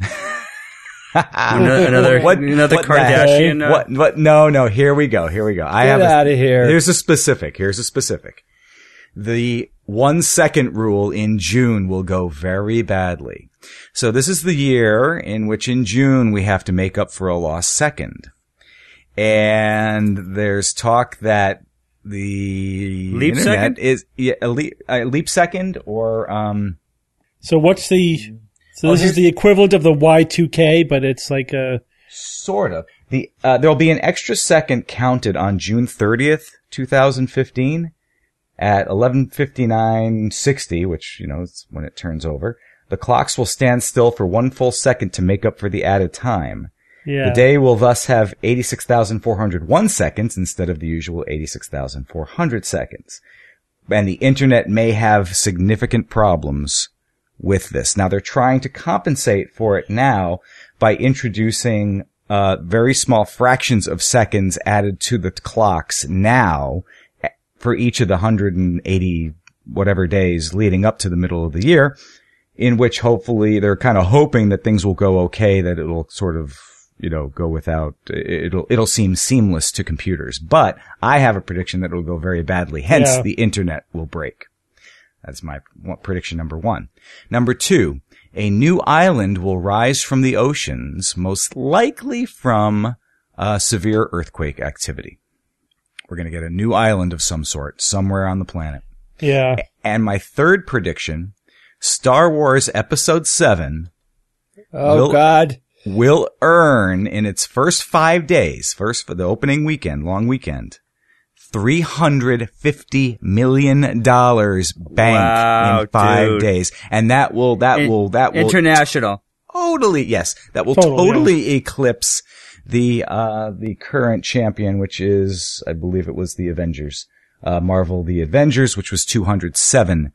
Speaker 3: Another Kardashian.
Speaker 5: What? No. Here we go.
Speaker 4: Get out of here.
Speaker 5: Here's a specific. The 1 second rule in June will go very badly. So this is the year in which in June we have to make up for a lost second. And there's talk that the
Speaker 3: Leap
Speaker 5: internet
Speaker 3: second?
Speaker 5: is a leap second or
Speaker 2: So what's the? So this is the equivalent of the Y2K, but it's like a.
Speaker 5: sort of. There'll be an extra second counted on June 30th, 2015 at 11:59:60, which, is when it turns over. The clocks will stand still for 1 full second to make up for the added time.
Speaker 2: Yeah.
Speaker 5: The day will thus have 86,401 seconds instead of the usual 86,400 seconds. And the internet may have significant problems with this. Now they're trying to compensate for it now by introducing very small fractions of seconds added to the clocks now for each of the 180 whatever days leading up to the middle of the year, in which hopefully they're kind of hoping that things will go okay, that it'll sort of, go without, it'll seem seamless to computers. But I have a prediction that it'll go very badly. Hence, the internet will break. That's my prediction number 1. Number 2, a new island will rise from the oceans, most likely from severe earthquake activity. We're going to get a new island of some sort somewhere on the planet.
Speaker 2: Yeah.
Speaker 5: And my third prediction, Star Wars Episode 7 will earn in its first 5 days, first for the opening weekend, long weekend, $350 million bank in 5 days. And that will
Speaker 3: international.
Speaker 5: That will totally eclipse the current champion, which is, I believe it was the Avengers, Marvel, the Avengers, which was $207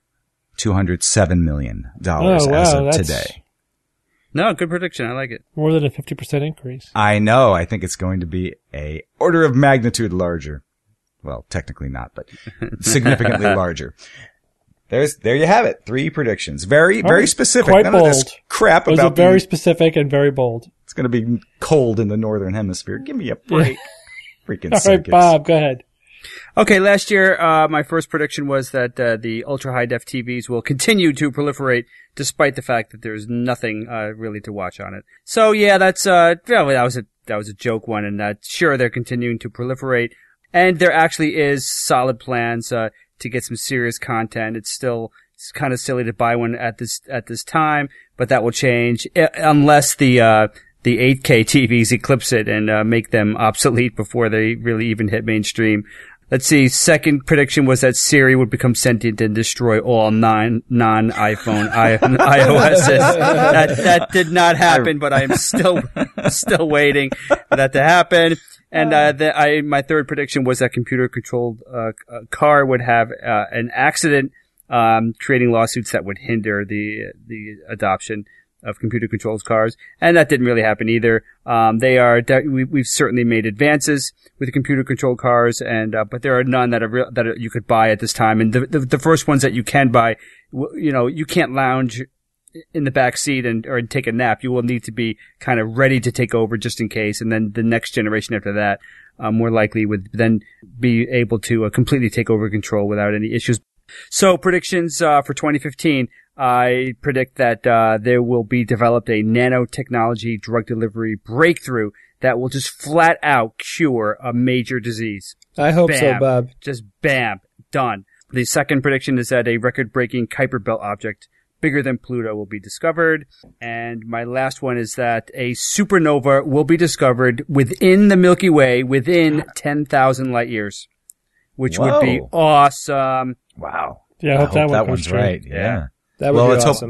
Speaker 5: million as of today.
Speaker 3: No, good prediction. I like it.
Speaker 2: More than a 50% increase.
Speaker 5: I know. I think it's going to be a order of magnitude larger. Well, technically not, but significantly larger. There you have it. 3 predictions. Very specific.
Speaker 2: Quite
Speaker 5: None
Speaker 2: bold.
Speaker 5: of this crap
Speaker 2: Those
Speaker 5: about
Speaker 2: are very specific and very bold.
Speaker 5: It's going to be cold in the northern hemisphere. Give me a break. Freaking
Speaker 2: All right, Bob, go ahead.
Speaker 3: Okay, last year, my first prediction was that the ultra high def TVs will continue to proliferate, despite the fact that there's nothing really to watch on it. So yeah, that was a joke one, and sure, they're continuing to proliferate, and there actually is solid plans to get some serious content. It's kind of silly to buy one at this time, but that will change unless the 8K TVs eclipse it and make them obsolete before they really even hit mainstream. Let's see. Second prediction was that Siri would become sentient and destroy all non-iPhone iOSs. That did not happen, but I am still waiting for that to happen. And my third prediction was that computer-controlled car would have an accident, creating lawsuits that would hinder the adoption of computer-controlled cars, and that didn't really happen either. We've certainly made advances with computer-controlled cars, but there are none that you could buy at this time. And the first ones that you can buy, you can't lounge in the back seat or take a nap. You will need to be kind of ready to take over just in case. And then the next generation after that, more likely would then be able to completely take over control without any issues. So predictions for 2015. I predict that there will be developed a nanotechnology drug delivery breakthrough that will just flat out cure a major disease.
Speaker 4: I hope
Speaker 3: Bam.
Speaker 4: so, Bob.
Speaker 3: Just bam, done. The second prediction is that a record-breaking Kuiper Belt object bigger than Pluto will be discovered. And my last one is that a supernova will be discovered within the Milky Way within 10,000 light years, which would be awesome.
Speaker 5: Wow.
Speaker 2: Yeah, I hope that
Speaker 5: one's
Speaker 2: true.
Speaker 5: right. Yeah.
Speaker 4: That would be awesome.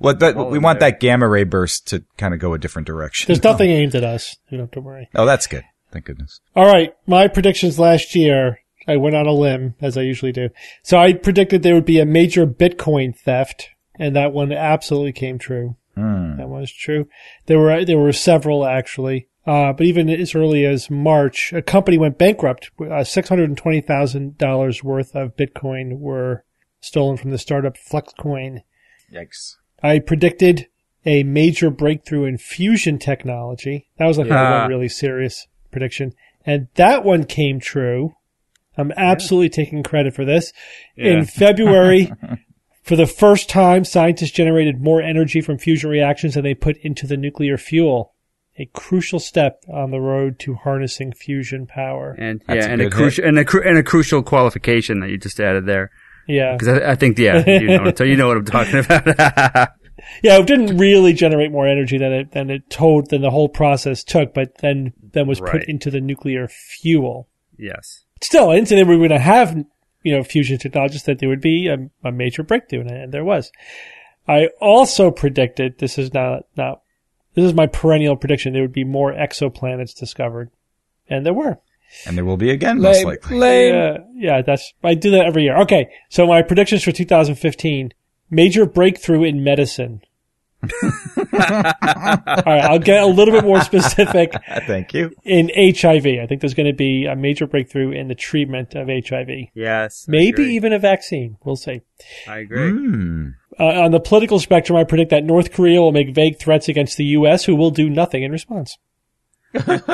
Speaker 5: Well, we want that gamma ray burst to kind of go a different direction.
Speaker 2: There's nothing aimed at us. You don't have to worry.
Speaker 5: Oh, that's good. Thank goodness.
Speaker 2: All right. My predictions last year, I went on a limb, as I usually do. So I predicted there would be a major Bitcoin theft, and that one absolutely came true. That one was true. There were several, actually. But even as early as March, a company went bankrupt. $620,000 worth of Bitcoin were stolen from the startup Flexcoin.
Speaker 5: Yikes.
Speaker 2: I predicted a major breakthrough in fusion technology. That was like one really serious prediction. And that one came true. I'm absolutely taking credit for this. Yeah. In February, for the first time, scientists generated more energy from fusion reactions than they put into the nuclear fuel. A crucial step on the road to harnessing fusion power.
Speaker 3: And a crucial qualification that you just added there.
Speaker 2: Yeah.
Speaker 3: Because I think, you know what I'm talking about.
Speaker 2: Yeah, it didn't really generate more energy than the whole process took, but then was put into the nuclear fuel.
Speaker 3: Yes.
Speaker 2: Still, I didn't say that we were going to have, fusion technology, just that there would be a major breakthrough, and there was. I also predicted, this is my perennial prediction, there would be more exoplanets discovered. And there were.
Speaker 5: And there will be again, most likely.
Speaker 2: Yeah, I do that every year. Okay, so my predictions for 2015, major breakthrough in medicine. All right, I'll get a little bit more specific.
Speaker 5: Thank you.
Speaker 2: In HIV, I think there's going to be a major breakthrough in the treatment of HIV.
Speaker 3: Yes.
Speaker 2: Maybe even a vaccine. We'll see.
Speaker 3: I agree.
Speaker 2: On the political spectrum, I predict that North Korea will make vague threats against the U.S., who will do nothing in response.
Speaker 5: Might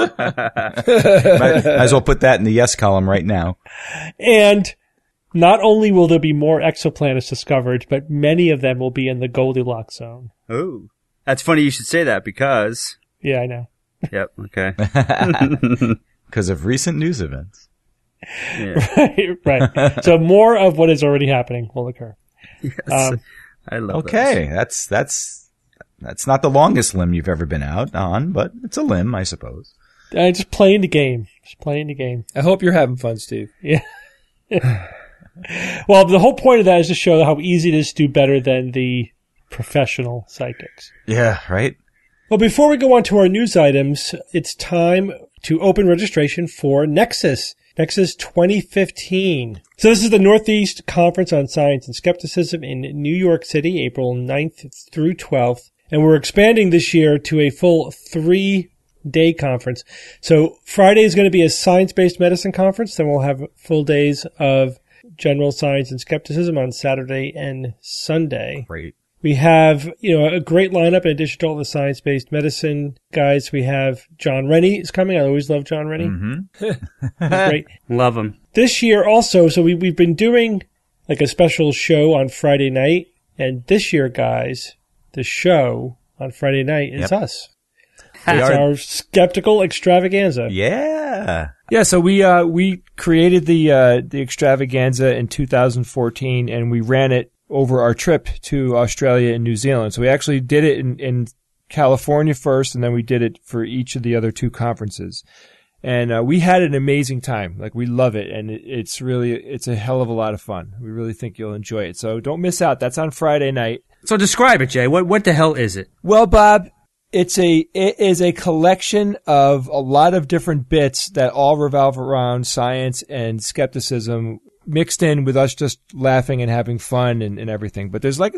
Speaker 5: as well put that in the yes column right now.
Speaker 2: And not only will there be more exoplanets discovered, but many of them will be in the Goldilocks zone.
Speaker 3: Oh, that's funny you should say that because...
Speaker 2: Yeah, I know.
Speaker 3: Yep, okay.
Speaker 5: Because of recent news events.
Speaker 2: Yeah. Right. So more of what is already happening will occur.
Speaker 3: Yes, I love that.
Speaker 5: Okay, that's not the longest limb you've ever been out on, but it's a limb, I suppose.
Speaker 2: Just playing the game.
Speaker 4: I hope you're having fun, Steve.
Speaker 2: Yeah. Well, the whole point of that is to show how easy it is to do better than the professional psychics.
Speaker 5: Yeah, right?
Speaker 2: Well, before we go on to our news items, it's time to open registration for Nexus 2015. So this is the Northeast Conference on Science and Skepticism in New York City, April 9th through 12th. And we're expanding this year to a full 3-day conference. So Friday is going to be a science-based medicine conference. Then we'll have full days of general science and skepticism on Saturday and Sunday.
Speaker 5: Great.
Speaker 2: We have, a great lineup in addition to all the science-based medicine guys. We have John Rennie is coming. I always love John Rennie.
Speaker 5: Mm-hmm.
Speaker 2: Great.
Speaker 3: Love him.
Speaker 2: This year also, so we've been doing like a special show on Friday night. And this year, guys, the show on Friday night is us. It's our skeptical extravaganza.
Speaker 5: Yeah.
Speaker 4: Yeah, so we created the extravaganza in 2014 and we ran it over our trip to Australia and New Zealand. So we actually did it in California first, and then we did it for each of the other 2 conferences. And we had an amazing time. Like, we love it, and it's a hell of a lot of fun. We really think you'll enjoy it. So don't miss out. That's on Friday night.
Speaker 3: So describe it, Jay. What the hell is it?
Speaker 4: Well, Bob, it is a collection of a lot of different bits that all revolve around science and skepticism, mixed in with us just laughing and having fun and everything. But there's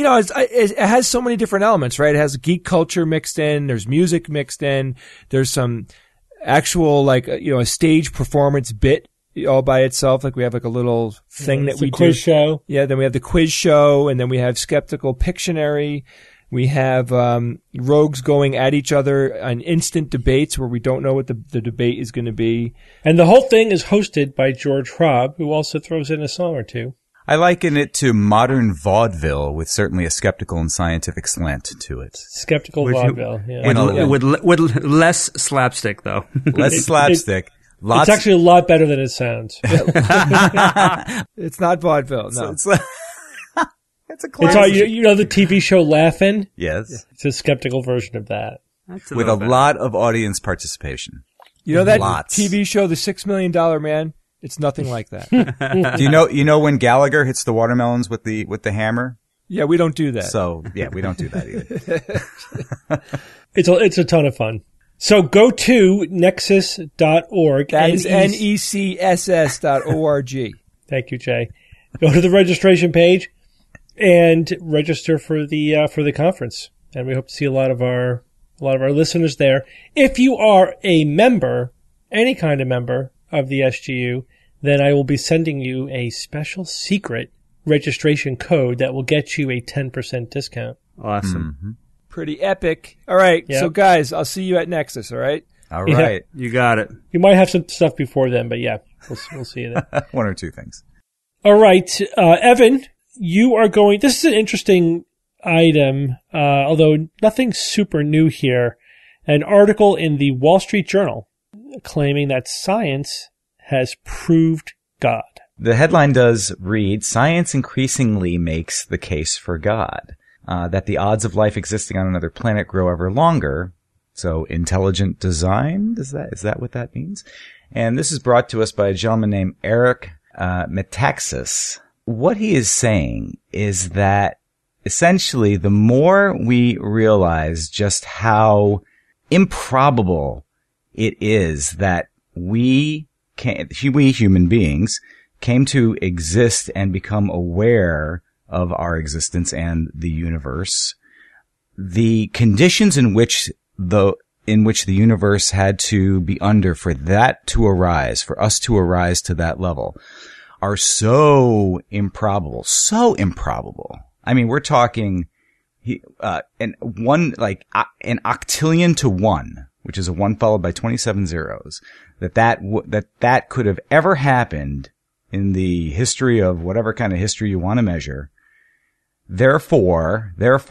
Speaker 4: it has so many different elements, right? It has geek culture mixed in. There's music mixed in. There's some actual, a stage performance bit all by itself. Like we have like a little thing that we do.
Speaker 2: Quiz show.
Speaker 4: Yeah. Then we have the quiz show, and then we have Skeptical Pictionary. We have rogues going at each other on instant debates where we don't know what the debate is going to be.
Speaker 2: And the whole thing is hosted by George Hrab, who also throws in a song or two.
Speaker 5: I liken it to modern vaudeville with certainly a skeptical and scientific slant to it.
Speaker 2: Skeptical vaudeville, yeah.
Speaker 3: With less slapstick, though.
Speaker 5: Less slapstick.
Speaker 2: It's actually a lot better than it sounds.
Speaker 4: It's not vaudeville, no.
Speaker 5: It's a classic.
Speaker 2: It's the TV show Laugh-In?
Speaker 5: Yes.
Speaker 2: It's a skeptical version of that.
Speaker 5: With a lot of audience participation.
Speaker 4: You know that TV show, The $6 Million Man? It's nothing like that.
Speaker 5: Do you know when Gallagher hits the watermelons with the hammer?
Speaker 4: Yeah, we don't do that.
Speaker 5: So, yeah, we don't do that either.
Speaker 2: It's a ton of fun. So go to nexus.org.
Speaker 4: That is necss.org.
Speaker 2: Thank you, Jay. Go to the registration page and register for the conference. And we hope to see a lot of our listeners there. If you are a member, any kind of member of the SGU, then I will be sending you a special secret registration code that will get you a 10% discount.
Speaker 3: Awesome.
Speaker 5: Mm-hmm.
Speaker 4: Pretty epic. All right.
Speaker 2: Yep.
Speaker 4: So, guys, I'll see you at Nexus, all right?
Speaker 5: All
Speaker 2: Yeah.
Speaker 5: right.
Speaker 3: You got it.
Speaker 2: You might have some stuff before then, but yeah, we'll see you then.
Speaker 5: One or two things.
Speaker 2: All right. Evan, you are going, this is an interesting item, although nothing super new here. An article in the Wall Street Journal claiming that science has proved God.
Speaker 5: The headline does read, "Science increasingly makes the case for God, that the odds of life existing on another planet grow ever longer." So intelligent design, is that what that means? And this is brought to us by a gentleman named Eric Metaxas. What he is saying is that essentially the more we realize just how improbable it is that we human beings came to exist and become aware of our existence and the universe, the conditions in which the universe had to be under for that to arise, for us to arise to that level, are so improbable. I mean, we're talking an octillion to 1, which is a 1 followed by 27 zeros, that could have ever happened in the history of whatever kind of history you want to measure. Therefore,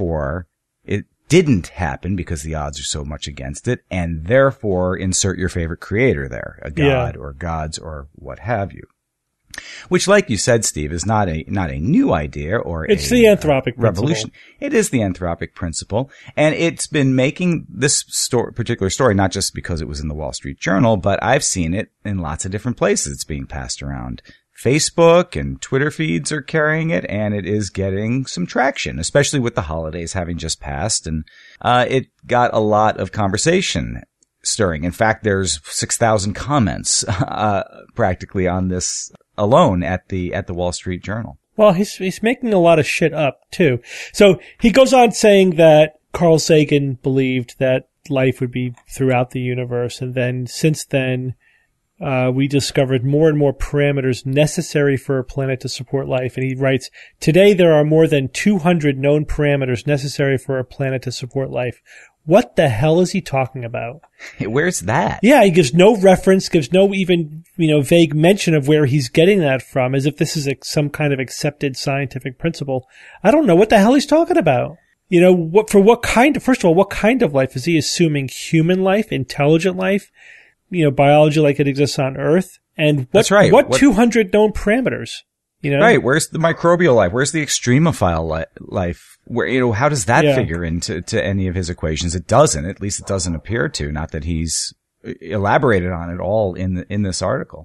Speaker 5: it didn't happen because the odds are so much against it, and therefore insert your favorite creator there, a god or gods or what have you. Which, like you said, Steve, is not a new idea or
Speaker 2: it's the anthropic
Speaker 5: revolution.
Speaker 2: principle.
Speaker 5: It is the anthropic principle, and it's been making this particular story not just because it was in the Wall Street Journal, but I've seen it in lots of different places. It's being passed around. Facebook and Twitter feeds are carrying it, and it is getting some traction, especially with the holidays having just passed, and it got a lot of conversation stirring. In fact, there's 6,000 comments practically on this alone at the Wall Street Journal.
Speaker 2: Well, he's making a lot of shit up too. So he goes on saying that Carl Sagan believed that life would be throughout the universe, and then since then we discovered more and more parameters necessary for a planet to support life. And he writes, "Today there are more than 200 known parameters necessary for a planet to support life." What the hell is he talking about?
Speaker 5: Where's that?
Speaker 2: Yeah, he gives no reference, gives no even, vague mention of where he's getting that from, as if this is some kind of accepted scientific principle. I don't know what the hell he's talking about. What kind of life? Is he assuming human life, intelligent life, biology like it exists on Earth? And
Speaker 5: That's right.
Speaker 2: What 200 known parameters?
Speaker 5: Right. Where's the microbial life? Where's the extremophile life? Where, how does that figure into any of his equations? It doesn't. At least it doesn't appear to. Not that he's elaborated on it all in this article.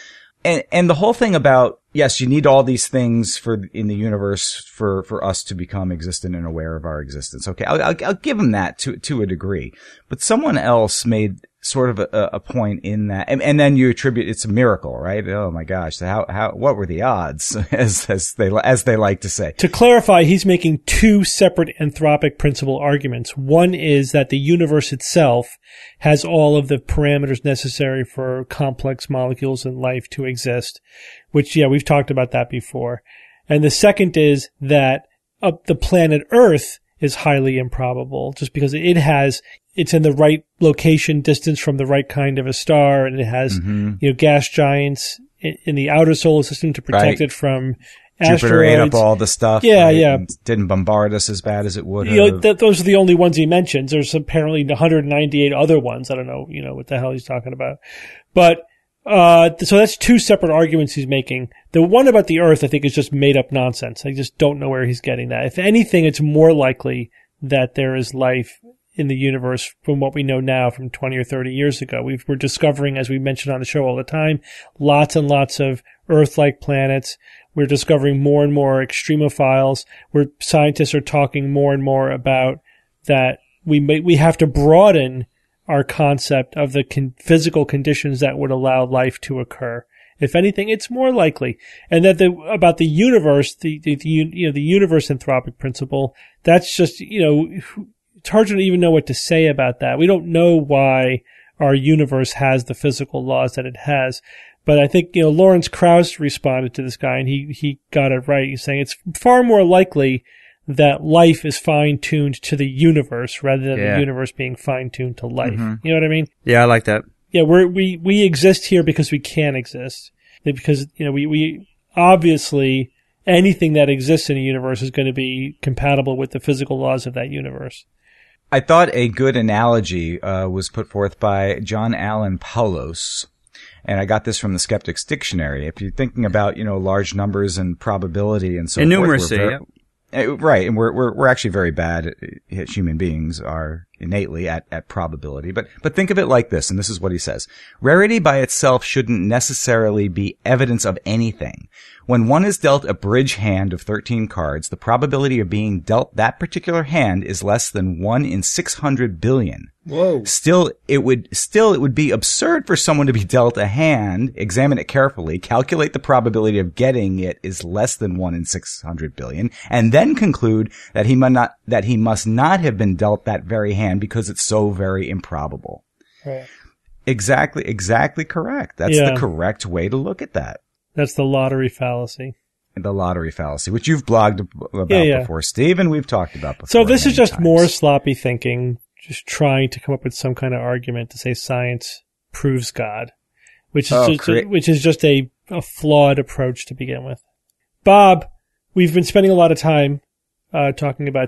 Speaker 5: And the whole thing about, yes, you need all these things in the universe for us to become existent and aware of our existence. Okay. I'll give him that to a degree. But someone else made sort of a point in that, and then you attribute it's a miracle, right? Oh my gosh, what were the odds, as they like to say?
Speaker 2: To clarify, he's making two separate anthropic principle arguments. One is that the universe itself has all of the parameters necessary for complex molecules and life to exist, which, we've talked about that before. And the second is that the planet Earth is highly improbable, just because it's in the right location, distance from the right kind of a star, and it has, gas giants in the outer solar system to protect it from asteroids.
Speaker 5: Jupiter ate up all the stuff.
Speaker 2: Yeah,
Speaker 5: right?
Speaker 2: yeah.
Speaker 5: And didn't bombard us as bad as it would have.
Speaker 2: Those are the only ones he mentions. There's apparently 198 other ones. I don't know, what the hell he's talking about. But, so that's two separate arguments he's making. The one about the Earth, I think, is just made up nonsense. I just don't know where he's getting that. If anything, it's more likely that there is life in the universe from what we know now from 20 or 30 years ago. We're discovering, as we mentioned on the show all the time, lots and lots of Earth-like planets. We're discovering more and more extremophiles, where scientists are talking more and more about that we have to broaden our concept of the physical conditions that would allow life to occur. If anything, it's more likely. And that about the universe, the universe anthropic principle, that's just, it's hard to even know what to say about that. We don't know why our universe has the physical laws that it has. But I think, Lawrence Krauss responded to this guy and he got it right. He's saying it's far more likely that life is fine-tuned to the universe rather than the universe being fine-tuned to life. Mm-hmm. You know what I mean?
Speaker 3: Yeah, I like that.
Speaker 2: Yeah, we exist here because we can exist. Because, we obviously, anything that exists in a universe is going to be compatible with the physical laws of that universe.
Speaker 5: I thought a good analogy was put forth by John Allen Paulos. And I got this from the Skeptics Dictionary. If you're thinking about, large numbers and probability and so forth.
Speaker 3: Numeracy,
Speaker 5: right. And we're actually very bad human beings are innately at probability. But think of it like this, and this is what he says. Rarity by itself shouldn't necessarily be evidence of anything. When one is dealt a bridge hand of 13 cards, the probability of being dealt that particular hand is less than 1 in 600 billion.
Speaker 4: Whoa.
Speaker 5: Still, it would be absurd for someone to be dealt a hand, examine it carefully, calculate the probability of getting it is less than 1 in 600 billion, and then conclude that he must not have been dealt that very hand because it's so very improbable.
Speaker 2: Right.
Speaker 5: Exactly correct. That's the correct way to look at that.
Speaker 2: That's the lottery fallacy.
Speaker 5: The lottery fallacy, which you've blogged about before, Steve, and we've talked about before.
Speaker 2: So this is just
Speaker 5: times.
Speaker 2: more sloppy thinking, just trying to come up with some kind of argument to say science proves God, which is just a flawed approach to begin with. Bob, we've been spending a lot of time talking about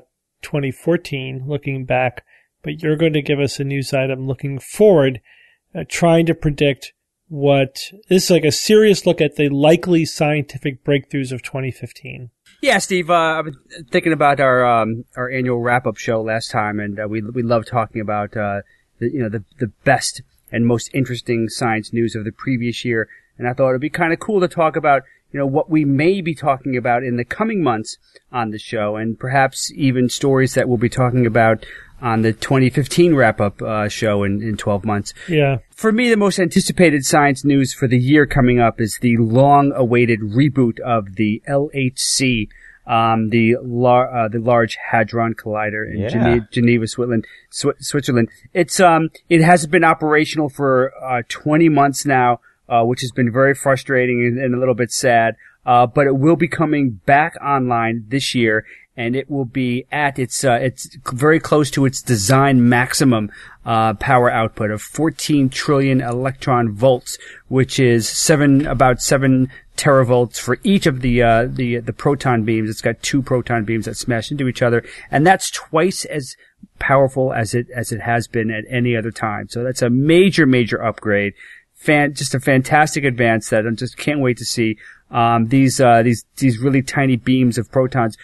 Speaker 2: 2014, looking back, but you're going to give us a news item looking forward, trying to predict this is like a serious look at the likely scientific breakthroughs of 2015.
Speaker 3: Yeah, Steve, I've been thinking about our annual wrap-up show last time, and we love talking about the best and most interesting science news of the previous year. And I thought it'd be kind of cool to talk about what we may be talking about in the coming months on the show, and perhaps even stories that we'll be talking about on the 2015 wrap-up show in 12 months.
Speaker 2: Yeah.
Speaker 3: For me, the most anticipated science news for the year coming up is the long-awaited reboot of the LHC, the Large Hadron Collider in Geneva, Switzerland. It has been operational for 20 months now, which has been very frustrating and a little bit sad. But it will be coming back online this year, and it will be at it's very close to its design maximum power output of 14 trillion electron volts, which is about 7 teravolts for each of the proton beams. It's got 2 proton beams that smash into each other, and that's twice as powerful as it has been at any other time. So that's a major upgrade. Just a fantastic advance that I just can't wait to see. These really tiny beams of protons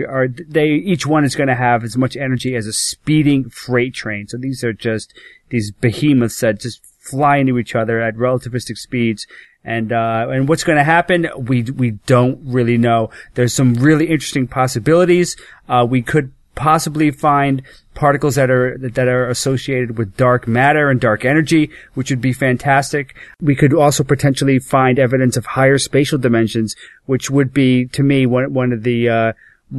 Speaker 3: each one is going to have as much energy as a speeding freight train. So these are just these behemoths that just fly into each other at relativistic speeds. And what's going to happen? We don't really know. There's some really interesting possibilities. We could possibly find particles that are associated with dark matter and dark energy, which would be fantastic. We could also potentially find evidence of higher spatial dimensions, which would be, to me, one of the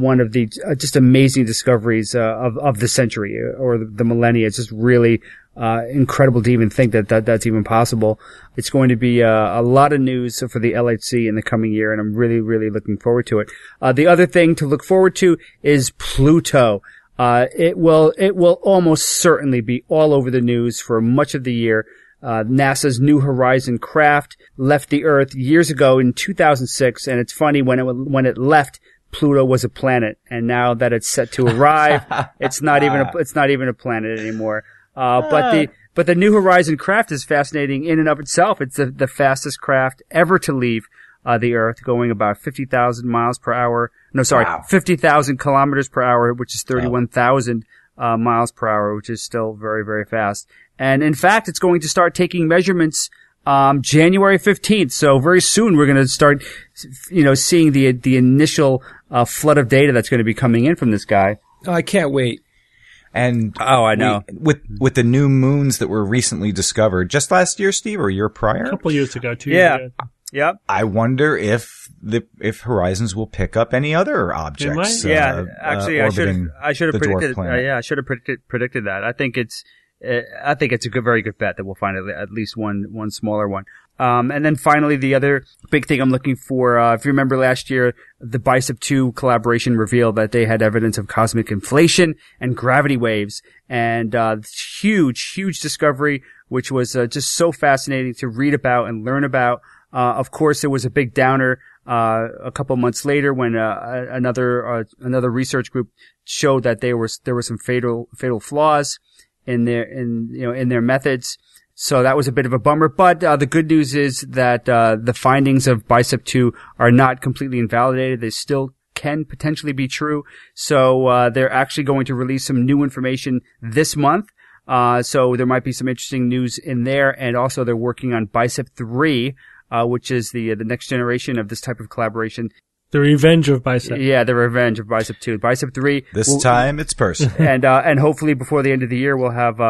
Speaker 3: just amazing discoveries of the century or the millennia. It's just really incredible to even think that's even possible. It's going to be a lot of news for the LHC in the coming year, and I'm really looking forward to it. The other thing to look forward to is Pluto. It will almost certainly be all over the news for much of the year. NASA's New Horizons craft left the Earth years ago in 2006, and it's funny, when it left, Pluto was a planet, and now that it's set to arrive, it's not even a planet anymore. But the New Horizons craft is fascinating in and of itself. It's the fastest craft ever to leave the Earth, going about 50,000 miles per hour. No, sorry, 50,000 kilometers per hour, which is 31,000 miles per hour, which is still very, very fast. And in fact, it's going to start taking measurements January 15th. So very soon we're going to start, seeing the initial flood of data that's going to be coming in from this guy.
Speaker 4: Oh, I can't wait.
Speaker 5: And
Speaker 3: I know.
Speaker 5: With the new moons that were recently discovered just last year, Steve, or year prior?
Speaker 2: A couple years ago, 2 years ago.
Speaker 3: Yep.
Speaker 5: I wonder if Horizons will pick up any other objects.
Speaker 3: Actually, I should have predicted. I should have predicted that. I think it's a very good bet that we'll find at least one smaller one. And then finally, the other big thing I'm looking for, if you remember last year, the Bicep 2 collaboration revealed that they had evidence of cosmic inflation and gravity waves, and huge discovery, which was just so fascinating to read about and learn about. Of course, there was a big downer a couple months later when another research group showed that there were some fatal flaws in their methods. So that was a bit of a bummer. But the good news is that the findings of Bicep 2 are not completely invalidated. They still can potentially be true. So they're actually going to release some new information this month. So there might be some interesting news in there. And also they're working on Bicep 3. Which is the next generation of this type of collaboration.
Speaker 2: The revenge of Bicep.
Speaker 3: Yeah, the revenge of Bicep 2. Bicep 3.
Speaker 5: This time it's personal.
Speaker 3: And hopefully before the end of the year we'll have,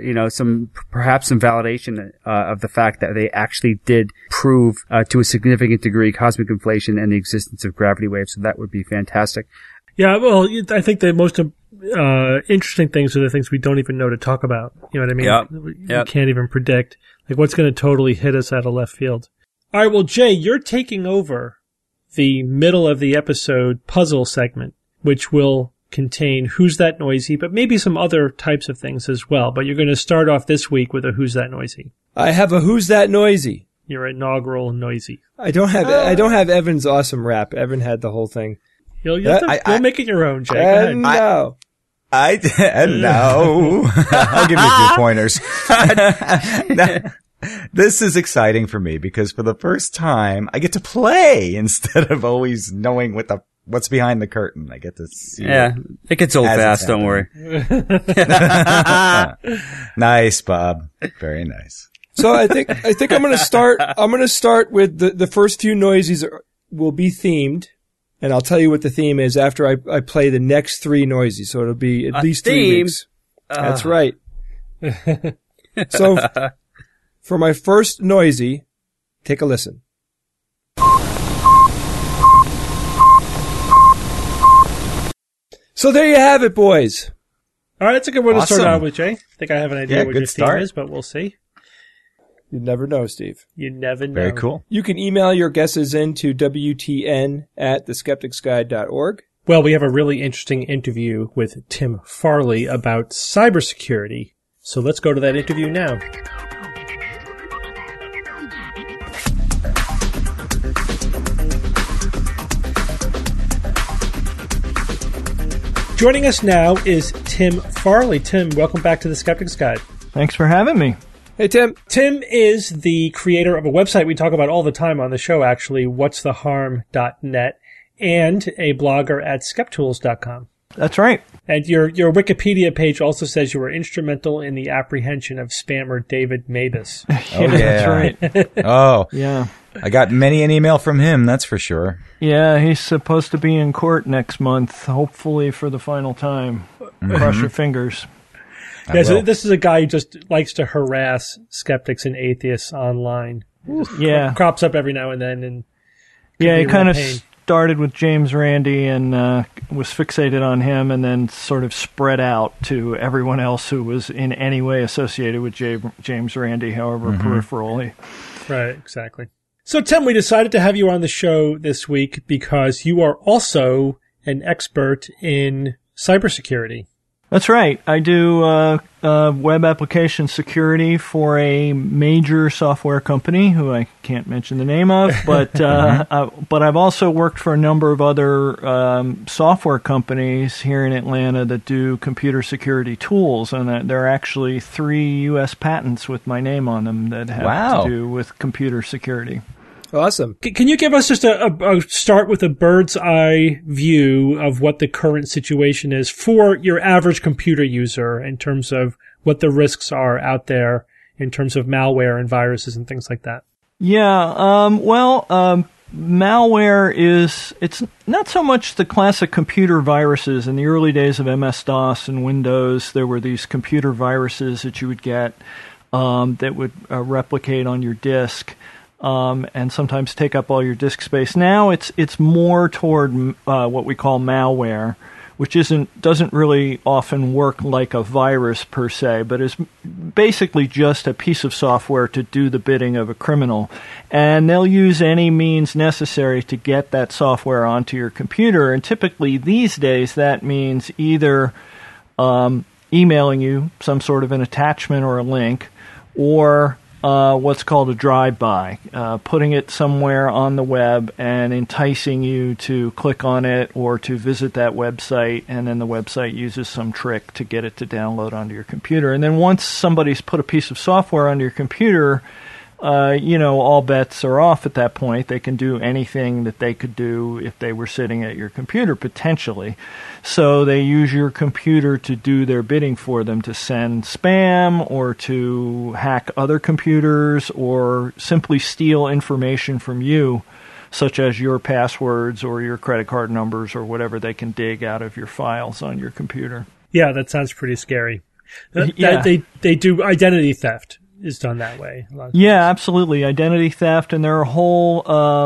Speaker 3: perhaps some validation, of the fact that they actually did prove, to a significant degree cosmic inflation and the existence of gravity waves. So that would be fantastic.
Speaker 2: Yeah, well, I think the most, interesting things are the things we don't even know to talk about. You know what I mean?
Speaker 3: Yep.
Speaker 2: We can't even predict. Like what's going to totally hit us out of left field. All right, well, Jay, you're taking over the middle of the episode puzzle segment, which will contain Who's That Noisy, but maybe some other types of things as well. But you're going to start off this week with a Who's That Noisy.
Speaker 4: I have a Who's That Noisy.
Speaker 2: Your inaugural Noisy.
Speaker 4: I don't have Evan's awesome rap. Evan had the wole thing.
Speaker 2: You'll make it your own, Jay. Go ahead.
Speaker 4: No.
Speaker 5: No. I'll give you a few pointers. This is exciting for me because for the first time I get to play instead of always knowing what's behind the curtain. I get to see.
Speaker 3: Yeah, it gets old fast. Don't worry.
Speaker 5: Nice, Bob. Very nice.
Speaker 4: So I think I'm going to start. I'm going to start with the first few noises will be themed, and I'll tell you what the theme is after I play the next three noises. So it'll be at least 3 weeks. That's right. So. For my first noisy, take a listen. So there you have it, boys.
Speaker 2: All right, that's a good one to start out with, Jay. I think I have an idea what your theme is, but we'll see.
Speaker 4: You never know, Steve.
Speaker 2: You never know.
Speaker 5: Very cool.
Speaker 4: You can email your guesses in to WTN@theskepticsguide.org.
Speaker 2: Well, we have a really interesting interview with Tim Farley about cybersecurity. So let's go to that interview now. Joining us now is Tim Farley. Tim, welcome back to the Skeptics Guide.
Speaker 6: Thanks for having me.
Speaker 4: Hey, Tim.
Speaker 2: Tim is the creator of a website we talk about all the time on the show, actually, whatstheharm.net, and a blogger at skeptools.com.
Speaker 6: That's right.
Speaker 2: And your Wikipedia page also says you were instrumental in the apprehension of spammer David Mabus.
Speaker 6: That's right.
Speaker 5: Oh,
Speaker 6: yeah.
Speaker 5: I got many an email from him, that's for sure.
Speaker 6: Yeah, he's supposed to be in court next month, hopefully for the final time. Cross your fingers.
Speaker 2: Yeah, so this is a guy who just likes to harass skeptics and atheists online.
Speaker 6: Yeah.
Speaker 2: Crops up every now and then. And
Speaker 6: yeah, he kind of started with James Randi and was fixated on him and then sort of spread out to everyone else who was in any way associated with James Randi, however peripherally.
Speaker 2: Right, exactly. So, Tim, we decided to have you on the show this week because you are also an expert in cybersecurity.
Speaker 6: That's right. I do web application security for a major software company who I can't mention the name of, but I've also worked for a number of other software companies here in Atlanta that do computer security tools, and there are actually 3 U.S. patents with my name on them that have to do with computer security.
Speaker 4: Awesome.
Speaker 2: Can you give us just a start with a bird's eye view of what the current situation is for your average computer user in terms of what the risks are out there in terms of malware and viruses and things like that?
Speaker 6: Yeah, malware it's not so much the classic computer viruses. In the early days of MS-DOS and Windows, there were these computer viruses that you would get that would replicate on your disk. And sometimes take up all your disk space. Now it's more toward what we call malware, which doesn't really often work like a virus per se, but is basically just a piece of software to do the bidding of a criminal. And they'll use any means necessary to get that software onto your computer. And typically these days that means either emailing you some sort of an attachment or a link, or what's called a drive-by, putting it somewhere on the web and enticing you to click on it or to visit that website, and then the website uses some trick to get it to download onto your computer. And then once somebody's put a piece of software onto your computer, all bets are off at that point. They can do anything that they could do if they were sitting at your computer, potentially. So they use your computer to do their bidding for them, to send spam or to hack other computers or simply steal information from you, such as your passwords or your credit card numbers or whatever they can dig out of your files on your computer.
Speaker 2: Yeah, that sounds pretty scary.
Speaker 6: Yeah.
Speaker 2: They do identity theft. Is done that way.
Speaker 6: Yeah, absolutely. Identity theft, and there are whole,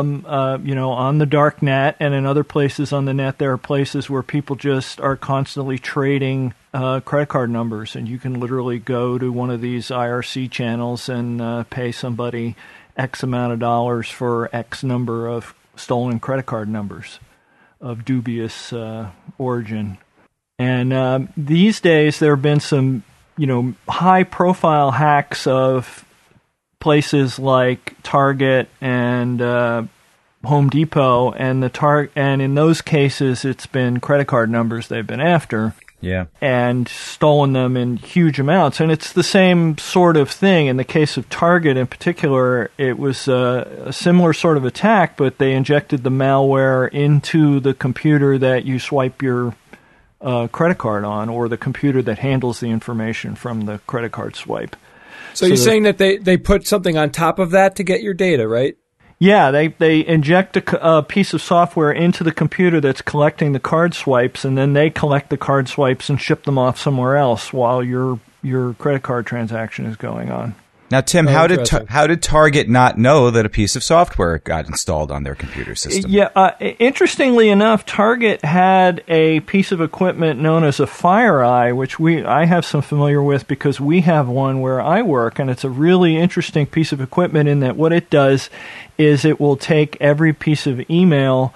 Speaker 6: on the dark net and in other places on the net, there are places where people just are constantly trading credit card numbers, and you can literally go to one of these IRC channels and pay somebody X amount of dollars for X number of stolen credit card numbers of dubious origin. And these days there have been some high-profile hacks of places like Target and Home Depot, and and in those cases, it's been credit card numbers they've been after.
Speaker 5: Yeah.
Speaker 6: And stolen them in huge amounts. And it's the same sort of thing. In the case of Target in particular, it was a similar sort of attack, but they injected the malware into the computer that you swipe your credit card on, or the computer that handles the information from the credit card swipe.
Speaker 4: So you're saying that they put something on top of that to get your data, right?
Speaker 6: Yeah, they inject a piece of software into the computer that's collecting the card swipes, and then they collect the card swipes and ship them off somewhere else while your credit card transaction is going on.
Speaker 5: Now, Tim, how did Target not know that a piece of software got installed on their computer system?
Speaker 6: Yeah, interestingly enough, Target had a piece of equipment known as a FireEye, which I have some familiar with because we have one where I work, and it's a really interesting piece of equipment in that what it does is it will take every piece of email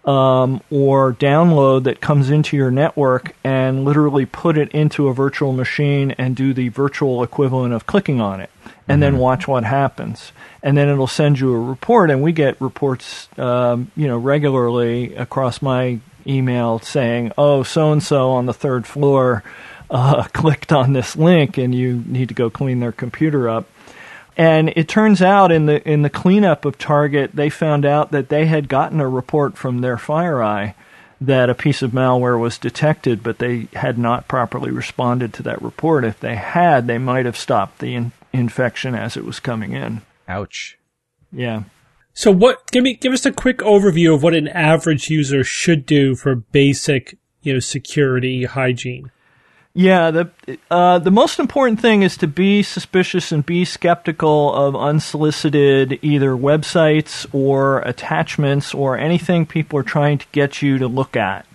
Speaker 6: or download that comes into your network and literally put it into a virtual machine and do the virtual equivalent of clicking on it, and then watch what happens. And then it'll send you a report, and we get reports, regularly across my email saying, oh, so-and-so on the third floor clicked on this link, and you need to go clean their computer up. And it turns out in the cleanup of Target, they found out that they had gotten a report from their FireEye that a piece of malware was detected, but they had not properly responded to that report. If they had, they might have stopped the infection as it was coming in.
Speaker 5: Ouch.
Speaker 6: Yeah.
Speaker 2: So give us a quick overview of what an average user should do for basic, security hygiene.
Speaker 6: Yeah, the most important thing is to be suspicious and be skeptical of unsolicited either websites or attachments or anything people are trying to get you to look at.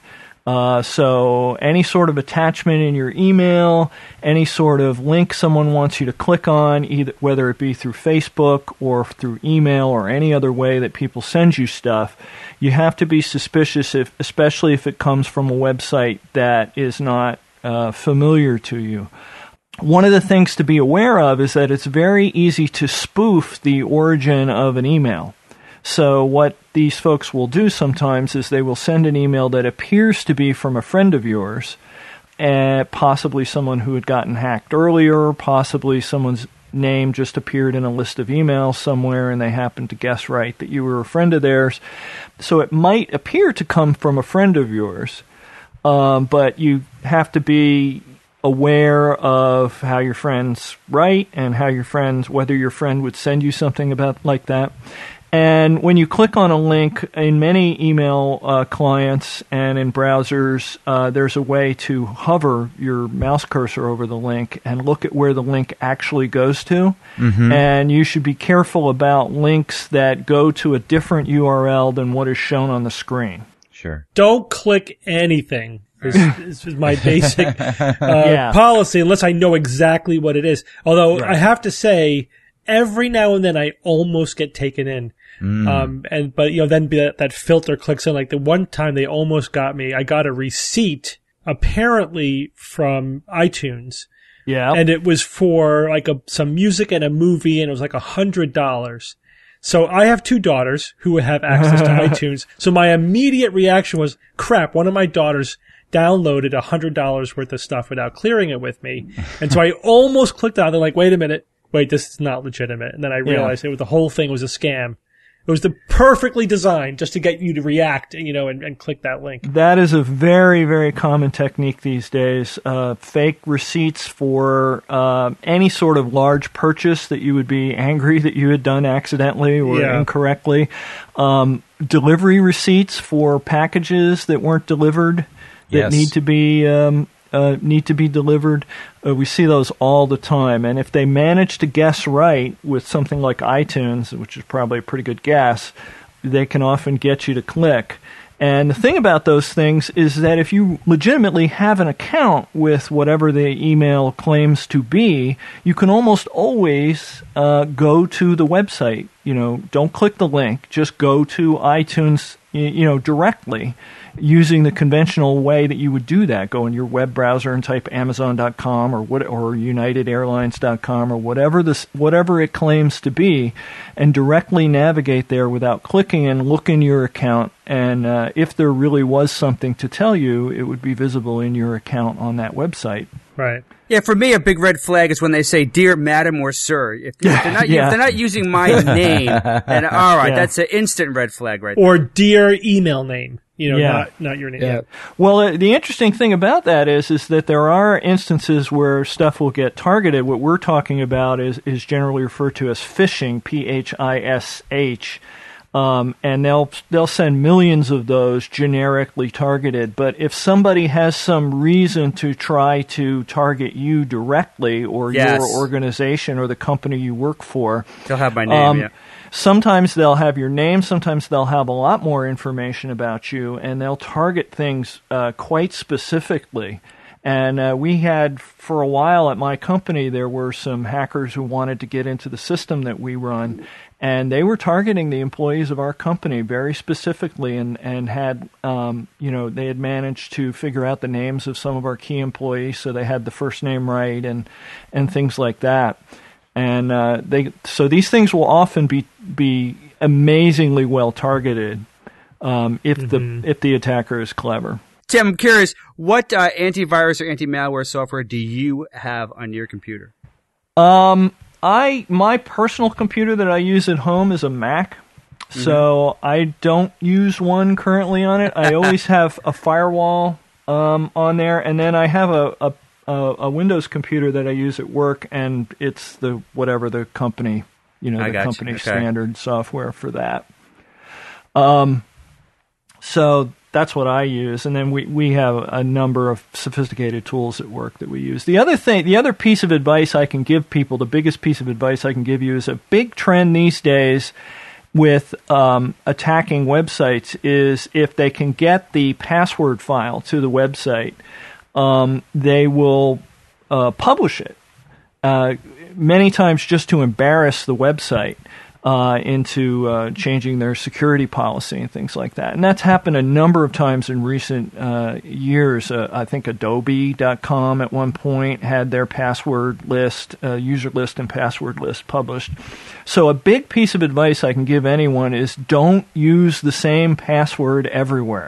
Speaker 6: So any sort of attachment in your email, any sort of link someone wants you to click on, either whether it be through Facebook or through email or any other way that people send you stuff, you have to be suspicious, especially if it comes from a website that is not familiar to you. One of the things to be aware of is that it's very easy to spoof the origin of an email. So what these folks will do sometimes is they will send an email that appears to be from a friend of yours, possibly someone who had gotten hacked earlier, possibly someone's name just appeared in a list of emails somewhere and they happened to guess right that you were a friend of theirs. So it might appear to come from a friend of yours, but you have to be aware of how your friends write and how your friends, whether your friend would send you something about like that. And when you click on a link in many email clients and in browsers, there's a way to hover your mouse cursor over the link and look at where the link actually goes to. Mm-hmm. And you should be careful about links that go to a different URL than what is shown on the screen.
Speaker 5: Sure.
Speaker 2: Don't click anything. This is my basic policy, unless I know exactly what it is. Although I have to say, every now and then I almost get taken in. But then that filter clicks in. Like the one time they almost got me, I got a receipt apparently from iTunes.
Speaker 6: Yeah.
Speaker 2: And it was for like some music and a movie, and it was like $100. So I have 2 daughters who have access to iTunes. So my immediate reaction was, crap, one of my daughters downloaded $100 worth of stuff without clearing it with me. And so I almost clicked on it. They're like, wait a minute. Wait, this is not legitimate. And then I realized the whole thing was a scam. It was perfectly designed just to get you to react, and click that link.
Speaker 6: That is a very, very common technique these days. Fake receipts for any sort of large purchase that you would be angry that you had done accidentally or incorrectly. Delivery receipts for packages that weren't delivered that need to be delivered. We see those all the time. And if they manage to guess right with something like iTunes, which is probably a pretty good guess, they can often get you to click. And the thing about those things is that if you legitimately have an account with whatever the email claims to be, you can almost always go to the website. Don't click the link. Just go to iTunes, directly, using the conventional way that you would do that. Go in your web browser and type Amazon.com or UnitedAirlines.com or whatever it claims to be, and directly navigate there without clicking and look in your account. And if there really was something to tell you, it would be visible in your account on that website.
Speaker 2: Right.
Speaker 3: Yeah, for me, a big red flag is when they say "Dear Madam" or "Sir." If they're not using my name, then all right, that's an instant red flag right there.
Speaker 2: Or "Dear email name." Not your name.
Speaker 6: Yeah. Well, the interesting thing about that is that there are instances where stuff will get targeted. What we're talking about is generally referred to as phishing, PHISH. And they'll send millions of those generically targeted. But if somebody has some reason to try to target you directly or your organization or the company you work for,
Speaker 3: they'll have my name.
Speaker 6: Sometimes they'll have your name. Sometimes they'll have a lot more information about you, and they'll target things quite specifically. And we had, for a while at my company, there were some hackers who wanted to get into the system that we run, and they were targeting the employees of our company very specifically, and had, they had managed to figure out the names of some of our key employees, so they had the first name right and things like that. And so these things will often be amazingly well targeted if the attacker is clever.
Speaker 3: Tim, I'm curious, what antivirus or anti-malware software do you have on your computer?
Speaker 6: My personal computer that I use at home is a Mac, so I don't use one currently on it. I always have a firewall on there, and then I have a Windows computer that I use at work, and it's the company, standard software for that. So that's what I use, and then we have a number of sophisticated tools at work that we use. The other piece of advice I can give people, the biggest piece of advice I can give you, is a big trend these days with attacking websites is if they can get the password file to the website, they will publish it, many times just to embarrass the website into changing their security policy and things like that. And that's happened a number of times in recent years. I think Adobe.com at one point had their password list, user list and password list published. So a big piece of advice I can give anyone is don't use the same password everywhere.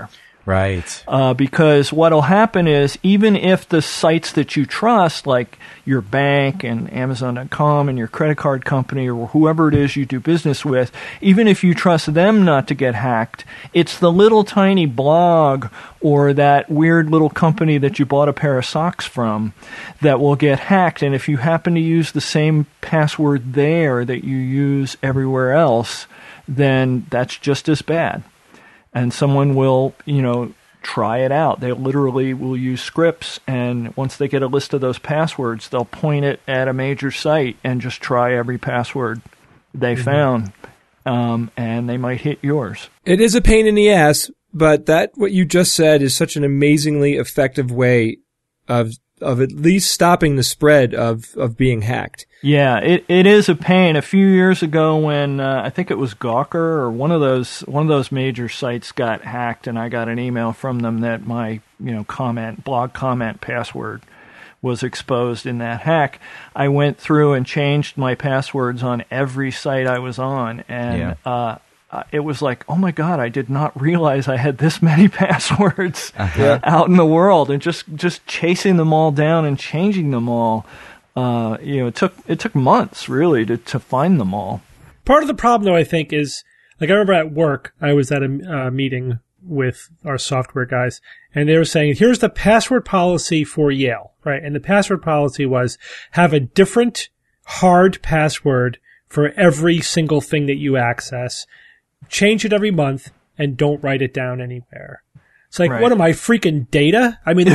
Speaker 5: Right.
Speaker 6: Because what'll happen is, even if the sites that you trust, like your bank and Amazon.com and your credit card company or whoever it is you do business with, even if you trust them not to get hacked, it's the little tiny blog or that weird little company that you bought a pair of socks from that will get hacked. And if you happen to use the same password there that you use everywhere else, then that's just as bad. And someone will, try it out. They literally will use scripts, and once they get a list of those passwords, they'll point it at a major site and just try every password they found, and they might hit yours.
Speaker 4: It is a pain in the ass, but what you just said is such an amazingly effective way of at least stopping the spread of being hacked.
Speaker 6: Yeah, it is a pain. A few years ago, when I think it was Gawker or one of those major sites got hacked, and I got an email from them that my blog comment password was exposed in that hack. I went through and changed my passwords on every site I was on, and it was like, oh my God, I did not realize I had this many passwords out in the world, and just chasing them all down and changing them all. It took months really to find them all.
Speaker 2: Part of the problem, though, I think, is, like, I remember at work, I was at a meeting with our software guys, and they were saying, here's the password policy for Yale, right? And the password policy was, have a different hard password for every single thing that you access, change it every month, and don't write it down anywhere. It's like, What am I, freaking data? I mean,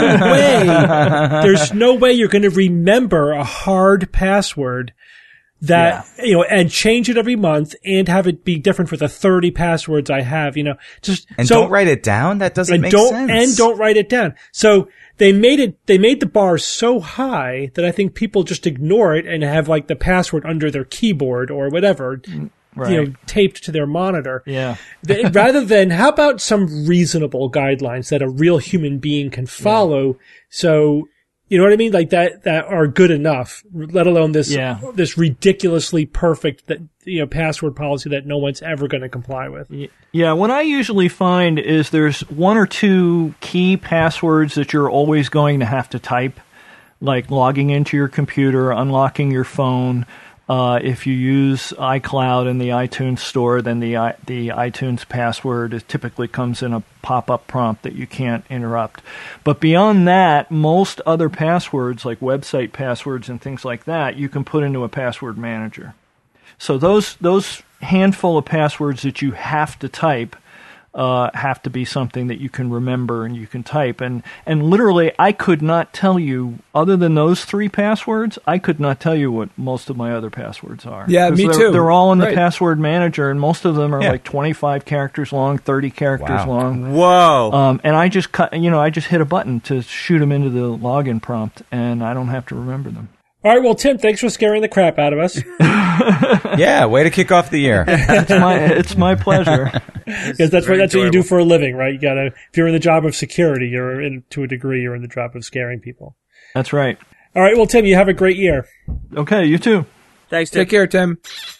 Speaker 2: there's no way you're going to remember a hard password that, and change it every month and have it be different for the 30 passwords I have,
Speaker 5: don't write it down? That doesn't make sense.
Speaker 2: And don't write it down. So they made the bar so high that I think people just ignore it and have, like, the password under their keyboard or whatever. Taped to their monitor. Yeah. Rather than, how about some reasonable guidelines that a real human being can follow? Yeah. So, you know what I mean? Like that are good enough, let alone this ridiculously perfect password policy that no one's ever going to comply with.
Speaker 6: Yeah. What I usually find is there's one or two key passwords that you're always going to have to type, like logging into your computer, unlocking your phone. If you use iCloud in the iTunes store, then the iTunes password typically comes in a pop-up prompt that you can't interrupt. But beyond that, most other passwords, like website passwords and things like that, you can put into a password manager. So those handful of passwords that you have to type have to be something that you can remember and you can type. And literally, I could not tell you, other than those 3 passwords, I could not tell you what most of my other passwords are.
Speaker 4: Yeah, me too.
Speaker 6: They're all in the password manager, and most of them are like 25 characters long, 30 characters long.
Speaker 3: Whoa.
Speaker 6: And I just I just hit a button to shoot them into the login prompt, and I don't have to remember them.
Speaker 2: All right, well, Tim, thanks for scaring the crap out of us.
Speaker 5: Yeah, way to kick off the year.
Speaker 6: It's my pleasure.
Speaker 2: Because that's what you do for a living, right? You gotta, if you're in the job of security, to a degree, you're in the job of scaring people.
Speaker 6: That's right.
Speaker 2: All right, well, Tim, you have a great year.
Speaker 6: Okay, you too.
Speaker 3: Thanks, Tim.
Speaker 4: Take care, Tim.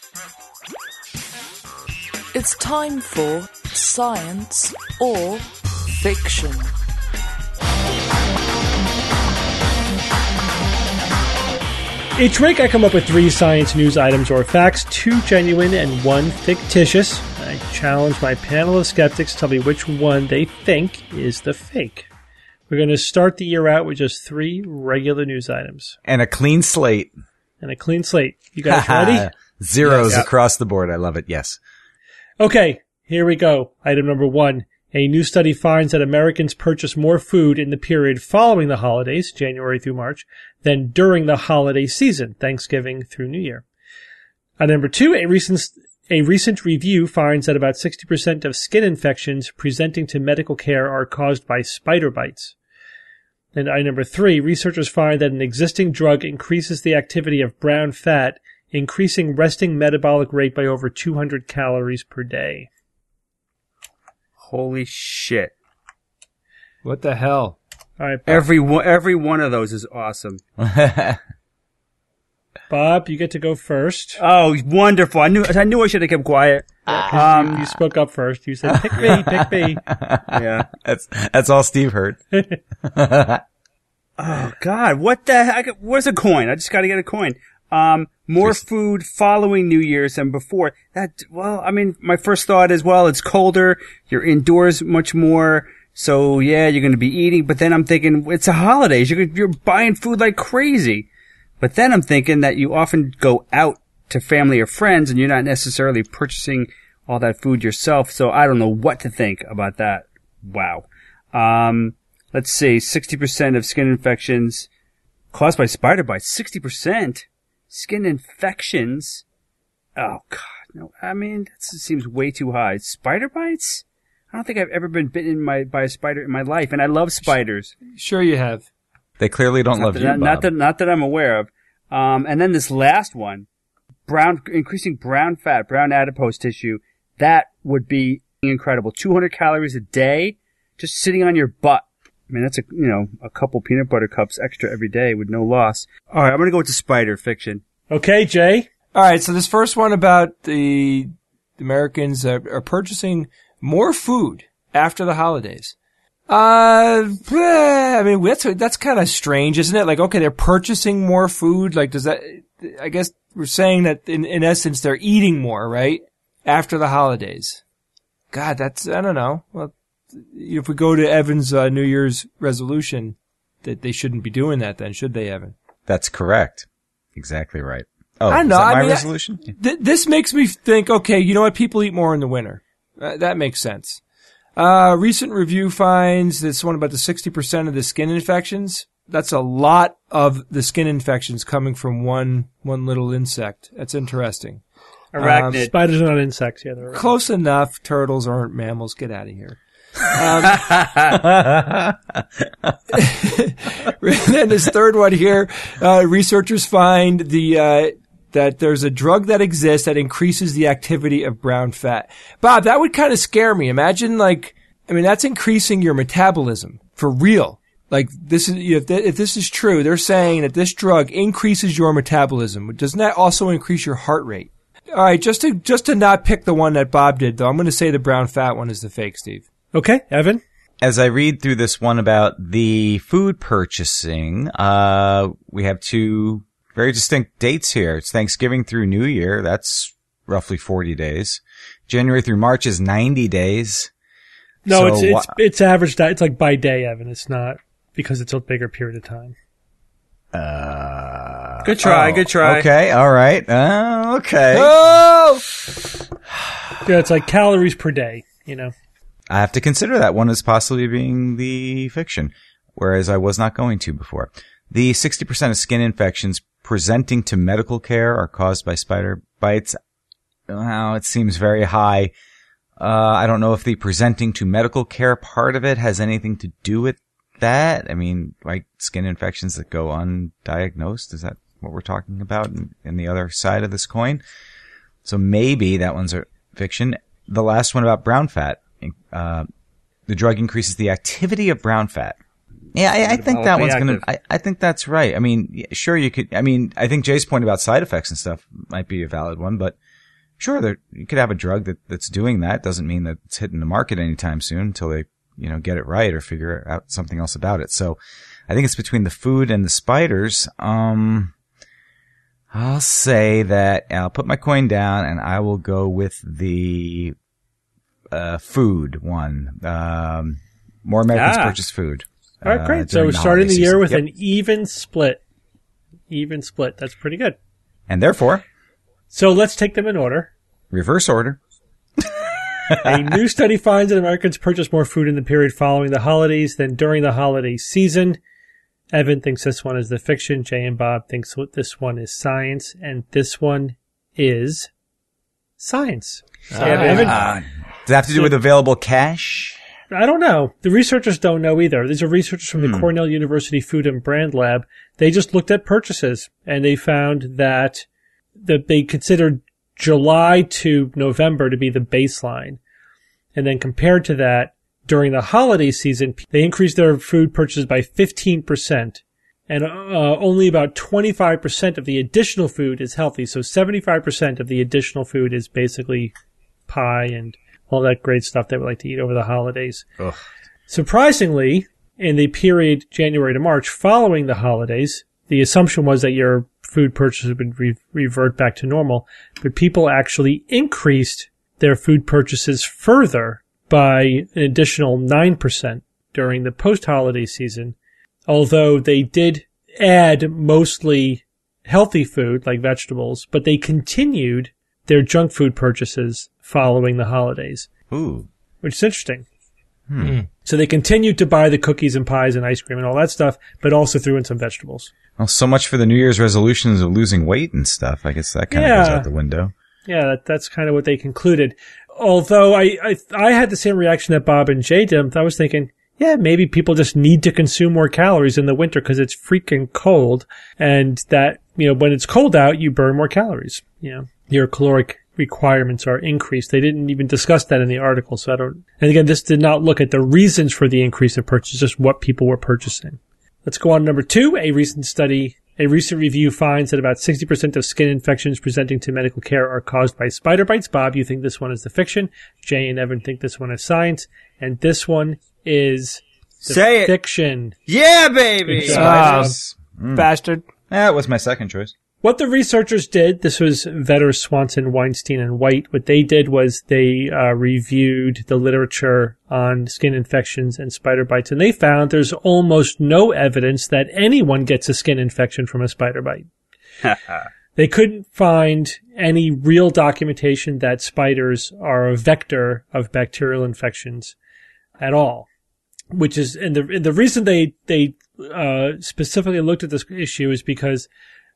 Speaker 1: It's time for Science or Fiction.
Speaker 2: Each week I come up with 3 science news items or facts, 2 genuine and 1 fictitious. I challenge my panel of skeptics to tell me which one they think is the fake. We're going to start the year out with just 3 regular news items.
Speaker 5: And a clean slate.
Speaker 2: You guys ready?
Speaker 5: Zeros across the board. I love it. Yes.
Speaker 2: Okay, here we go. Item number 1. A new study finds that Americans purchase more food in the period following the holidays, January through March, than during the holiday season, Thanksgiving through New Year. Number 2, a recent review finds that about 60% of skin infections presenting to medical care are caused by spider bites. And number 3, researchers find that an existing drug increases the activity of brown fat, increasing resting metabolic rate by over 200 calories per day.
Speaker 3: Holy shit.
Speaker 4: What the hell?
Speaker 2: All right,
Speaker 3: every one of those is awesome.
Speaker 2: Bob, you get to go first.
Speaker 3: Oh, wonderful. I knew I should have kept quiet.
Speaker 2: You spoke up first. You said, pick me, pick me.
Speaker 3: Yeah.
Speaker 5: That's all Steve heard.
Speaker 3: Oh, God. What the heck? Where's a coin? I just got to get a coin. More food following New Year's than before. My first thought is, it's colder. You're indoors much more. So, yeah, you're going to be eating. But then I'm thinking, it's a holidays. You're buying food like crazy. But then I'm thinking that you often go out to family or friends and you're not necessarily purchasing all that food yourself. So I don't know what to think about that. Wow. Let's see. 60% of skin infections caused by spider bites. 60%? Skin infections? Oh, God. No, that seems way too high. Spider bites? I don't think I've ever been bitten by a spider in my life, and I love spiders.
Speaker 4: Sure you have.
Speaker 5: They clearly don't love you, Bob.
Speaker 3: Not that I'm aware of. And then this last one, increasing brown fat, brown adipose tissue, that would be incredible. 200 calories a day, just sitting on your butt. That's a couple peanut butter cups extra every day with no loss. All right, I'm going to go with the spider fiction.
Speaker 2: Okay, Jay.
Speaker 4: All right, so this first one about the Americans are purchasing more food after the holidays. That's kind of strange, isn't it? Like, okay, they're purchasing more food. Like, I guess we're saying that in essence, they're eating more, right? After the holidays. God, I don't know. Well, if we go to Evan's New Year's resolution, that they shouldn't be doing that then, should they, Evan?
Speaker 5: That's correct. Exactly right. Oh,
Speaker 4: I know.
Speaker 5: Is that my resolution?
Speaker 4: This makes me think, okay, you know what? People eat more in the winter. That makes sense. Recent review finds this one about the 60% of the skin infections. That's a lot of the skin infections coming from one little insect. That's interesting.
Speaker 3: Arachnid.
Speaker 2: Spiders are not insects. Yeah, they're
Speaker 4: close enough. Turtles aren't mammals. Get out of here. Then this third one here, researchers find that there's a drug that exists that increases the activity of brown fat. Bob, that would kind of scare me. Imagine that's increasing your metabolism for real. Like this is, if this is true, they're saying that this drug increases your metabolism. Doesn't that also increase your heart rate? All right, just to not pick the one that Bob did, though, I'm going to say the brown fat one is the fake, Steve.
Speaker 2: Okay, Evan?
Speaker 5: As I read through this one about the food purchasing, we have two very distinct dates here. It's Thanksgiving through New Year. That's roughly 40 days. January through March is 90 days.
Speaker 2: No, so it's averaged out. It's like by day, Evan. It's not because it's a bigger period of time.
Speaker 3: Good try.
Speaker 5: Okay, all right. Okay.
Speaker 4: Oh!
Speaker 2: Yeah, it's like calories per day,
Speaker 5: I have to consider that one as possibly being the fiction, whereas I was not going to before. The 60% of skin infections presenting to medical care are caused by spider bites. Wow, it seems very high. I don't know if the presenting to medical care part of it has anything to do with that. Like skin infections that go undiagnosed. Is that what we're talking about in the other side of this coin? So maybe that one's a fiction. The last one about brown fat. The drug increases the activity of brown fat. Yeah, I think that one's going to, I think that's right. Sure you could, I think Jay's point about side effects and stuff might be a valid one, but sure, you could have a drug that's doing that. Doesn't mean that it's hitting the market anytime soon until they, get it right or figure out something else about it. So I think it's between the food and the spiders. I'll say that I'll put my coin down and I will go with the food one. More Americans purchase food.
Speaker 2: All right, great. So we're starting the year with an even split. Even split. That's pretty good.
Speaker 5: And therefore,
Speaker 2: so let's take them in order.
Speaker 5: Reverse order.
Speaker 2: A new study finds that Americans purchase more food in the period following the holidays than during the holiday season. Evan thinks this one is the fiction. Jay and Bob thinks this one is science. And this one is science. So Evan,
Speaker 5: does it have to do with available cash?
Speaker 2: I don't know. The researchers don't know either. These are researchers from the Cornell University Food and Brand Lab. They just looked at purchases, and they found that they considered July to November to be the baseline. And then compared to that, during the holiday season, they increased their food purchases by 15%. and only about 25% of the additional food is healthy. So 75% of the additional food is basically pie and all that great stuff that we like to eat over the holidays.
Speaker 5: Ugh.
Speaker 2: Surprisingly, in the period January to March following the holidays, the assumption was that your food purchases would revert back to normal, but people actually increased their food purchases further by an additional 9% during the post-holiday season, although they did add mostly healthy food like vegetables, but they continued their junk food purchases following the holidays.
Speaker 5: Ooh.
Speaker 2: Which is interesting. So they continued to buy the cookies and pies and ice cream and all that stuff, but also threw in some vegetables.
Speaker 5: Well, so much for the New Year's resolutions of losing weight and stuff. I guess that kind of goes out the window.
Speaker 2: Yeah, that's kind of what they concluded. Although I had the same reaction that Bob and Jay did. I was thinking, yeah, maybe people just need to consume more calories in the winter because it's freaking cold, and that, when it's cold out, you burn more calories. Your caloric requirements are increased. They didn't even discuss that in the article, so and again, this did not look at the reasons for the increase in purchase, just what people were purchasing. Let's go on to number 2. A recent review finds that about 60% of skin infections presenting to medical care are caused by spider bites. Bob, you think this one is the fiction. Jay and Evan think this one is science. And this one is the fiction.
Speaker 3: Yeah, baby!
Speaker 4: Bastard.
Speaker 5: That was my second choice.
Speaker 2: What the researchers did, this was Vetter, Swanson, Weinstein, and White. What they did was they reviewed the literature on skin infections and spider bites, and they found there's almost no evidence that anyone gets a skin infection from a spider bite. They couldn't find any real documentation that spiders are a vector of bacterial infections at all. Which is, and the reason they specifically looked at this issue is because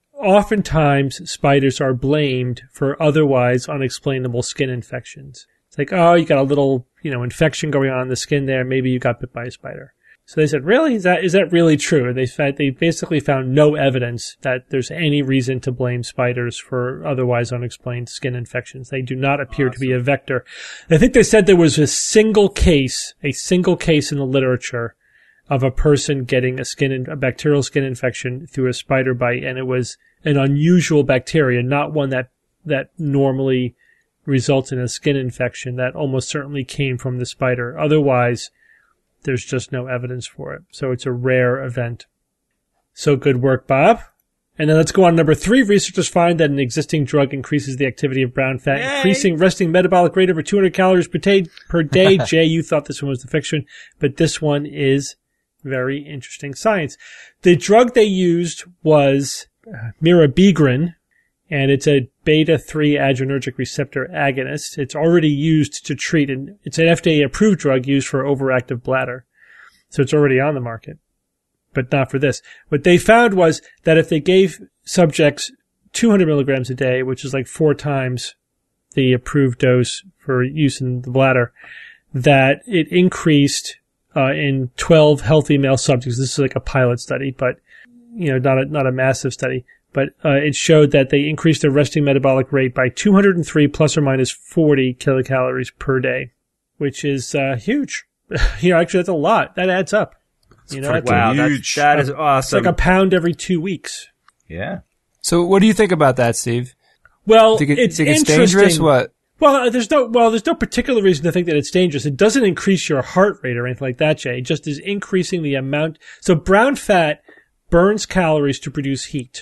Speaker 2: oftentimes spiders are blamed for otherwise unexplainable skin infections. It's like, oh, you got a little, infection going on in the skin there. Maybe you got bit by a spider. So they said, really? Is that really true? And they basically found no evidence that there's any reason to blame spiders for otherwise unexplained skin infections. They do not appear to be a vector. I think they said there was a single case in the literature of a person getting a bacterial skin infection through a spider bite, and it was an unusual bacteria, not one that normally results in a skin infection. That almost certainly came from the spider. Otherwise, there's just no evidence for it. So it's a rare event. So good work, Bob. And then let's go on number 3. Researchers find that an existing drug increases the activity of brown fat, increasing resting metabolic rate over 200 calories per day. Jay, you thought this one was the fiction, but this one is very interesting science. The drug they used was mirabegrin, and it's a beta-3 adrenergic receptor agonist. It's already used to treat, and it's an FDA-approved drug used for overactive bladder. So it's already on the market, but not for this. What they found was that if they gave subjects 200 milligrams a day, which is like 4 times the approved dose for use in the bladder, that it increased in 12 healthy male subjects. This is like a pilot study, but not a massive study. But it showed that they increased their resting metabolic rate by 203 plus or minus 40 kilocalories per day, which is huge. Actually, that's a lot. That adds up.
Speaker 3: Wow,
Speaker 5: huge.
Speaker 3: That is awesome.
Speaker 2: It's like a pound every 2 weeks.
Speaker 5: Yeah.
Speaker 4: So what do you think about that, Steve?
Speaker 2: Well,
Speaker 4: think
Speaker 2: it's
Speaker 4: dangerous? What?
Speaker 2: Well, there's no particular reason to think that it's dangerous. It doesn't increase your heart rate or anything like that, Jay. It just is increasing the amount. So brown fat burns calories to produce heat.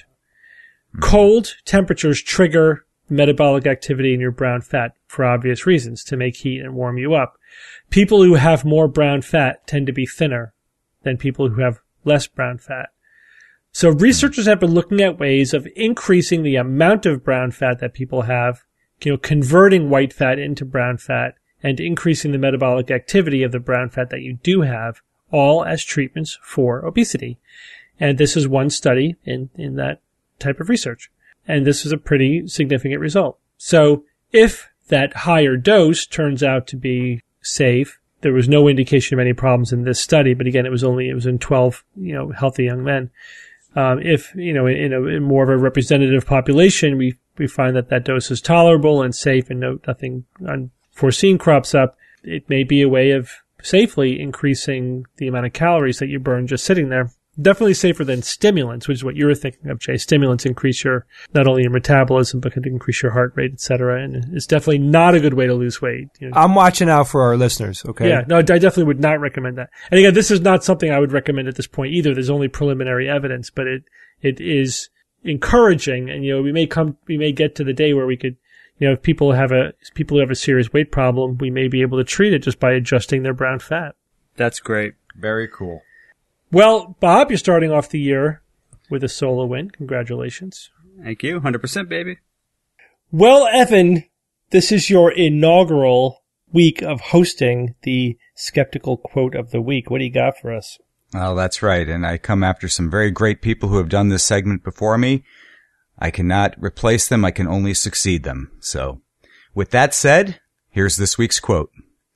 Speaker 2: Cold temperatures trigger metabolic activity in your brown fat for obvious reasons, to make heat and warm you up. People who have more brown fat tend to be thinner than people who have less brown fat. So researchers have been looking at ways of increasing the amount of brown fat that people have, converting white fat into brown fat and increasing the metabolic activity of the brown fat that you do have, all as treatments for obesity. And this is one study in that type of research. And this is a pretty significant result. So if that higher dose turns out to be safe, there was no indication of any problems in this study, but again, it was in 12, healthy young men. If, in more of a representative population, we find that dose is tolerable and safe and nothing unforeseen crops up, it may be a way of safely increasing the amount of calories that you burn just sitting there. definitely safer than stimulants, which is what you were thinking of, Jay. Stimulants increase not only your metabolism, but can increase your heart rate, et cetera. And it's definitely not a good way to lose weight.
Speaker 4: I'm watching out for our listeners, okay?
Speaker 2: Yeah, no, I definitely would not recommend that. And again, this is not something I would recommend at this point either. There's only preliminary evidence, but it is encouraging. And, we may get to the day where we could, if people who have a serious weight problem, we may be able to treat it just by adjusting their brown fat.
Speaker 3: That's great.
Speaker 5: Very cool.
Speaker 2: Well, Bob, you're starting off the year with a solo win. Congratulations.
Speaker 3: Thank you. 100%, baby.
Speaker 2: Well, Evan, this is your inaugural week of hosting the Skeptical Quote of the Week. What do you got for us?
Speaker 5: Oh, that's right. And I come after some very great people who have done this segment before me. I cannot replace them. I can only succeed them. So, with that said, here's this week's quote.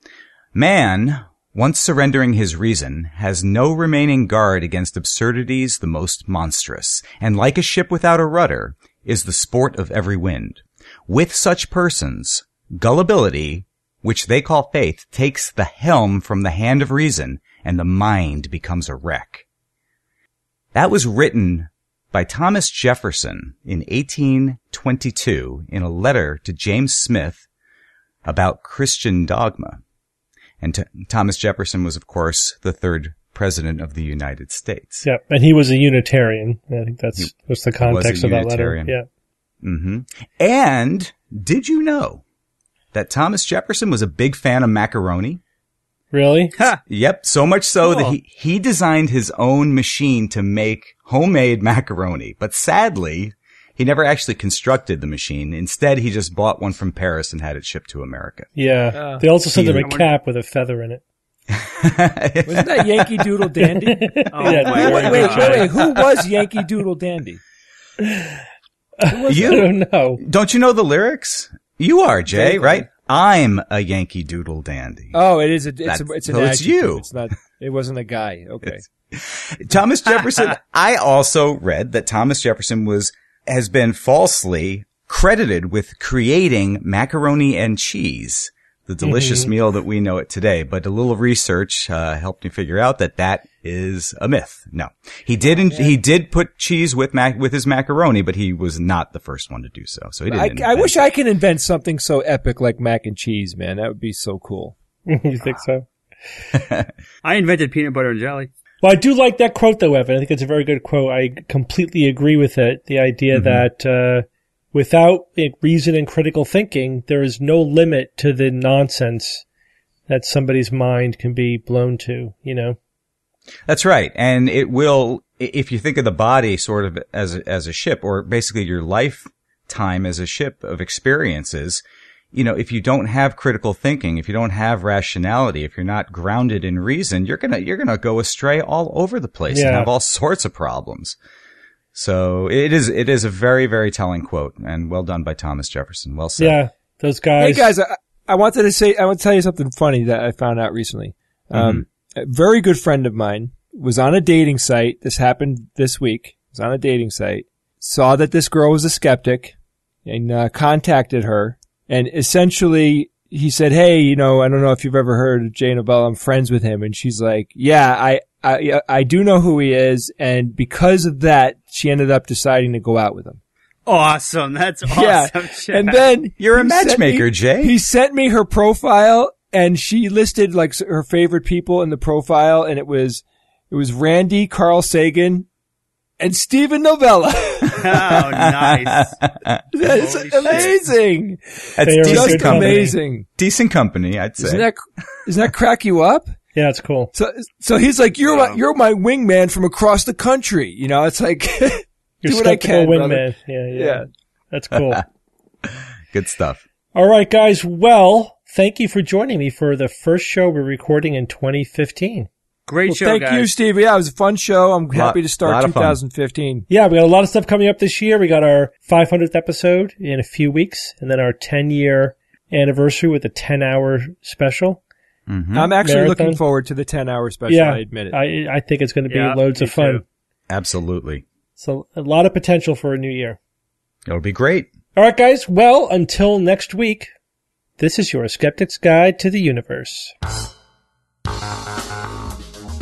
Speaker 5: Man, once surrendering his reason, has no remaining guard against absurdities the most monstrous, and like a ship without a rudder, is the sport of every wind. With such persons, gullibility, which they call faith, takes the helm from the hand of reason, and the mind becomes a wreck. That was written by Thomas Jefferson in 1822 in a letter to James Smith about Christian dogma. And Thomas Jefferson was, of course, the third president of the United States.
Speaker 2: Yeah, and he was a Unitarian. I think that's what's the context of that letter. Yeah.
Speaker 5: Mm-hmm. And did you know that Thomas Jefferson was a big fan of macaroni?
Speaker 2: Really?
Speaker 3: Ha!
Speaker 5: Yep, so much so
Speaker 3: Cool.
Speaker 5: that he designed his own machine to make homemade macaroni. But sadly, he never actually constructed the machine. Instead, he just bought one from Paris and had it shipped to America.
Speaker 2: Yeah. They also sent him a cap with a feather in it.
Speaker 4: Wasn't that Yankee Doodle Dandy?
Speaker 3: Oh,
Speaker 2: Yeah,
Speaker 3: my
Speaker 2: wait,
Speaker 3: God.
Speaker 4: Wait, who was Yankee Doodle Dandy?
Speaker 2: I don't know.
Speaker 5: Don't you know the lyrics? You are, Jay, right? I'm a Yankee Doodle Dandy.
Speaker 4: Oh, it is. It's an
Speaker 5: So it's
Speaker 4: adjective.
Speaker 5: you.
Speaker 4: It's not. It wasn't a guy. Okay.
Speaker 5: Thomas Jefferson, I also read that Thomas Jefferson has been falsely credited with creating macaroni and cheese, the delicious meal that we know it today. But a little research helped me figure out that is a myth. No, he did put cheese with his macaroni, but he was not the first one to do so. So he didn't.
Speaker 4: I wish I could invent something so epic like mac and cheese, man. That would be so cool.
Speaker 2: You think so?
Speaker 3: I invented peanut butter and jelly.
Speaker 2: Well, I do like that quote, though, Evan. I think it's a very good quote. I completely agree with it. The idea that without reason and critical thinking, there is no limit to the nonsense that somebody's mind can be blown to,
Speaker 5: That's right. And it will, if you think of the body sort of as a ship, or basically your lifetime as a ship of experiences, if you don't have critical thinking, if you don't have rationality, if you're not grounded in reason, you're gonna go astray all over the place and have all sorts of problems. So it is a very, very telling quote, and well done by Thomas Jefferson. Well said.
Speaker 2: Yeah, those guys.
Speaker 4: Hey guys, I want to tell you something funny that I found out recently. A very good friend of mine was on a dating site. This happened this week. Was on a dating site, saw that this girl was a skeptic, and contacted her. And essentially, he said, "Hey, I don't know if you've ever heard of Jay Nobel. I'm friends with him." And she's like, "Yeah, I do know who he is." And because of that, she ended up deciding to go out with him.
Speaker 3: Awesome. That's awesome.
Speaker 4: Yeah.
Speaker 3: Shit.
Speaker 4: And then
Speaker 5: You're a matchmaker, Jay.
Speaker 4: He sent me her profile, and she listed like her favorite people in the profile, and it was Randy, Carl Sagan, and Steven Novella.
Speaker 3: Oh, nice.
Speaker 4: That's
Speaker 3: Holy shit.
Speaker 4: amazing.
Speaker 5: That's
Speaker 2: They are
Speaker 5: decent
Speaker 2: good
Speaker 5: company.
Speaker 4: Amazing.
Speaker 5: Decent company, I'd say.
Speaker 4: Doesn't that crack you up?
Speaker 2: Yeah, it's cool.
Speaker 4: So he's like, you're my wingman from across the country. It's like,
Speaker 2: You're
Speaker 4: do what I
Speaker 2: skeptical
Speaker 4: can,
Speaker 2: wingman.
Speaker 4: brother.
Speaker 2: Yeah. That's cool.
Speaker 5: Good stuff.
Speaker 2: All right, guys. Well, thank you for joining me for the first show we're recording in 2015.
Speaker 3: Great
Speaker 4: Well,
Speaker 3: show,
Speaker 4: thank
Speaker 3: guys.
Speaker 4: you, Steve. Yeah, it was a fun show. I'm happy to start
Speaker 5: lot of fun.
Speaker 4: 2015.
Speaker 2: Yeah, we got a lot of stuff coming up this year. We got our 500th episode in a few weeks, and then our 10-year anniversary with a 10-hour special.
Speaker 4: I'm actually
Speaker 2: Marathon.
Speaker 4: looking forward to the 10-hour special.
Speaker 2: Yeah,
Speaker 4: I admit it.
Speaker 2: I think it's going to be
Speaker 3: Yeah,
Speaker 2: loads
Speaker 3: me
Speaker 2: of fun.
Speaker 3: too.
Speaker 5: Absolutely.
Speaker 2: So a lot of potential for a new year.
Speaker 5: It'll be great.
Speaker 2: All right, guys. Well, until next week, this is your Skeptic's Guide to the Universe.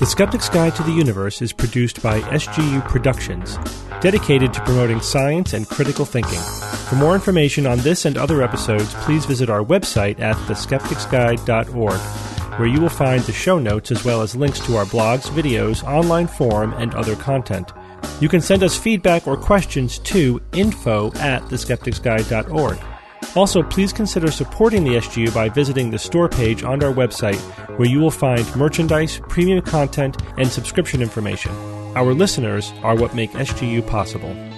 Speaker 2: The Skeptic's Guide to the Universe is produced by SGU Productions, dedicated to promoting science and critical thinking. For more information on this and other episodes, please visit our website at theskepticsguide.org, where you will find the show notes as well as links to our blogs, videos, online forum, and other content. You can send us feedback or questions to info@theskepticsguide.org. Also, please consider supporting the SGU by visiting the store page on our website, where you will find merchandise, premium content, and subscription information. Our listeners are what make SGU possible.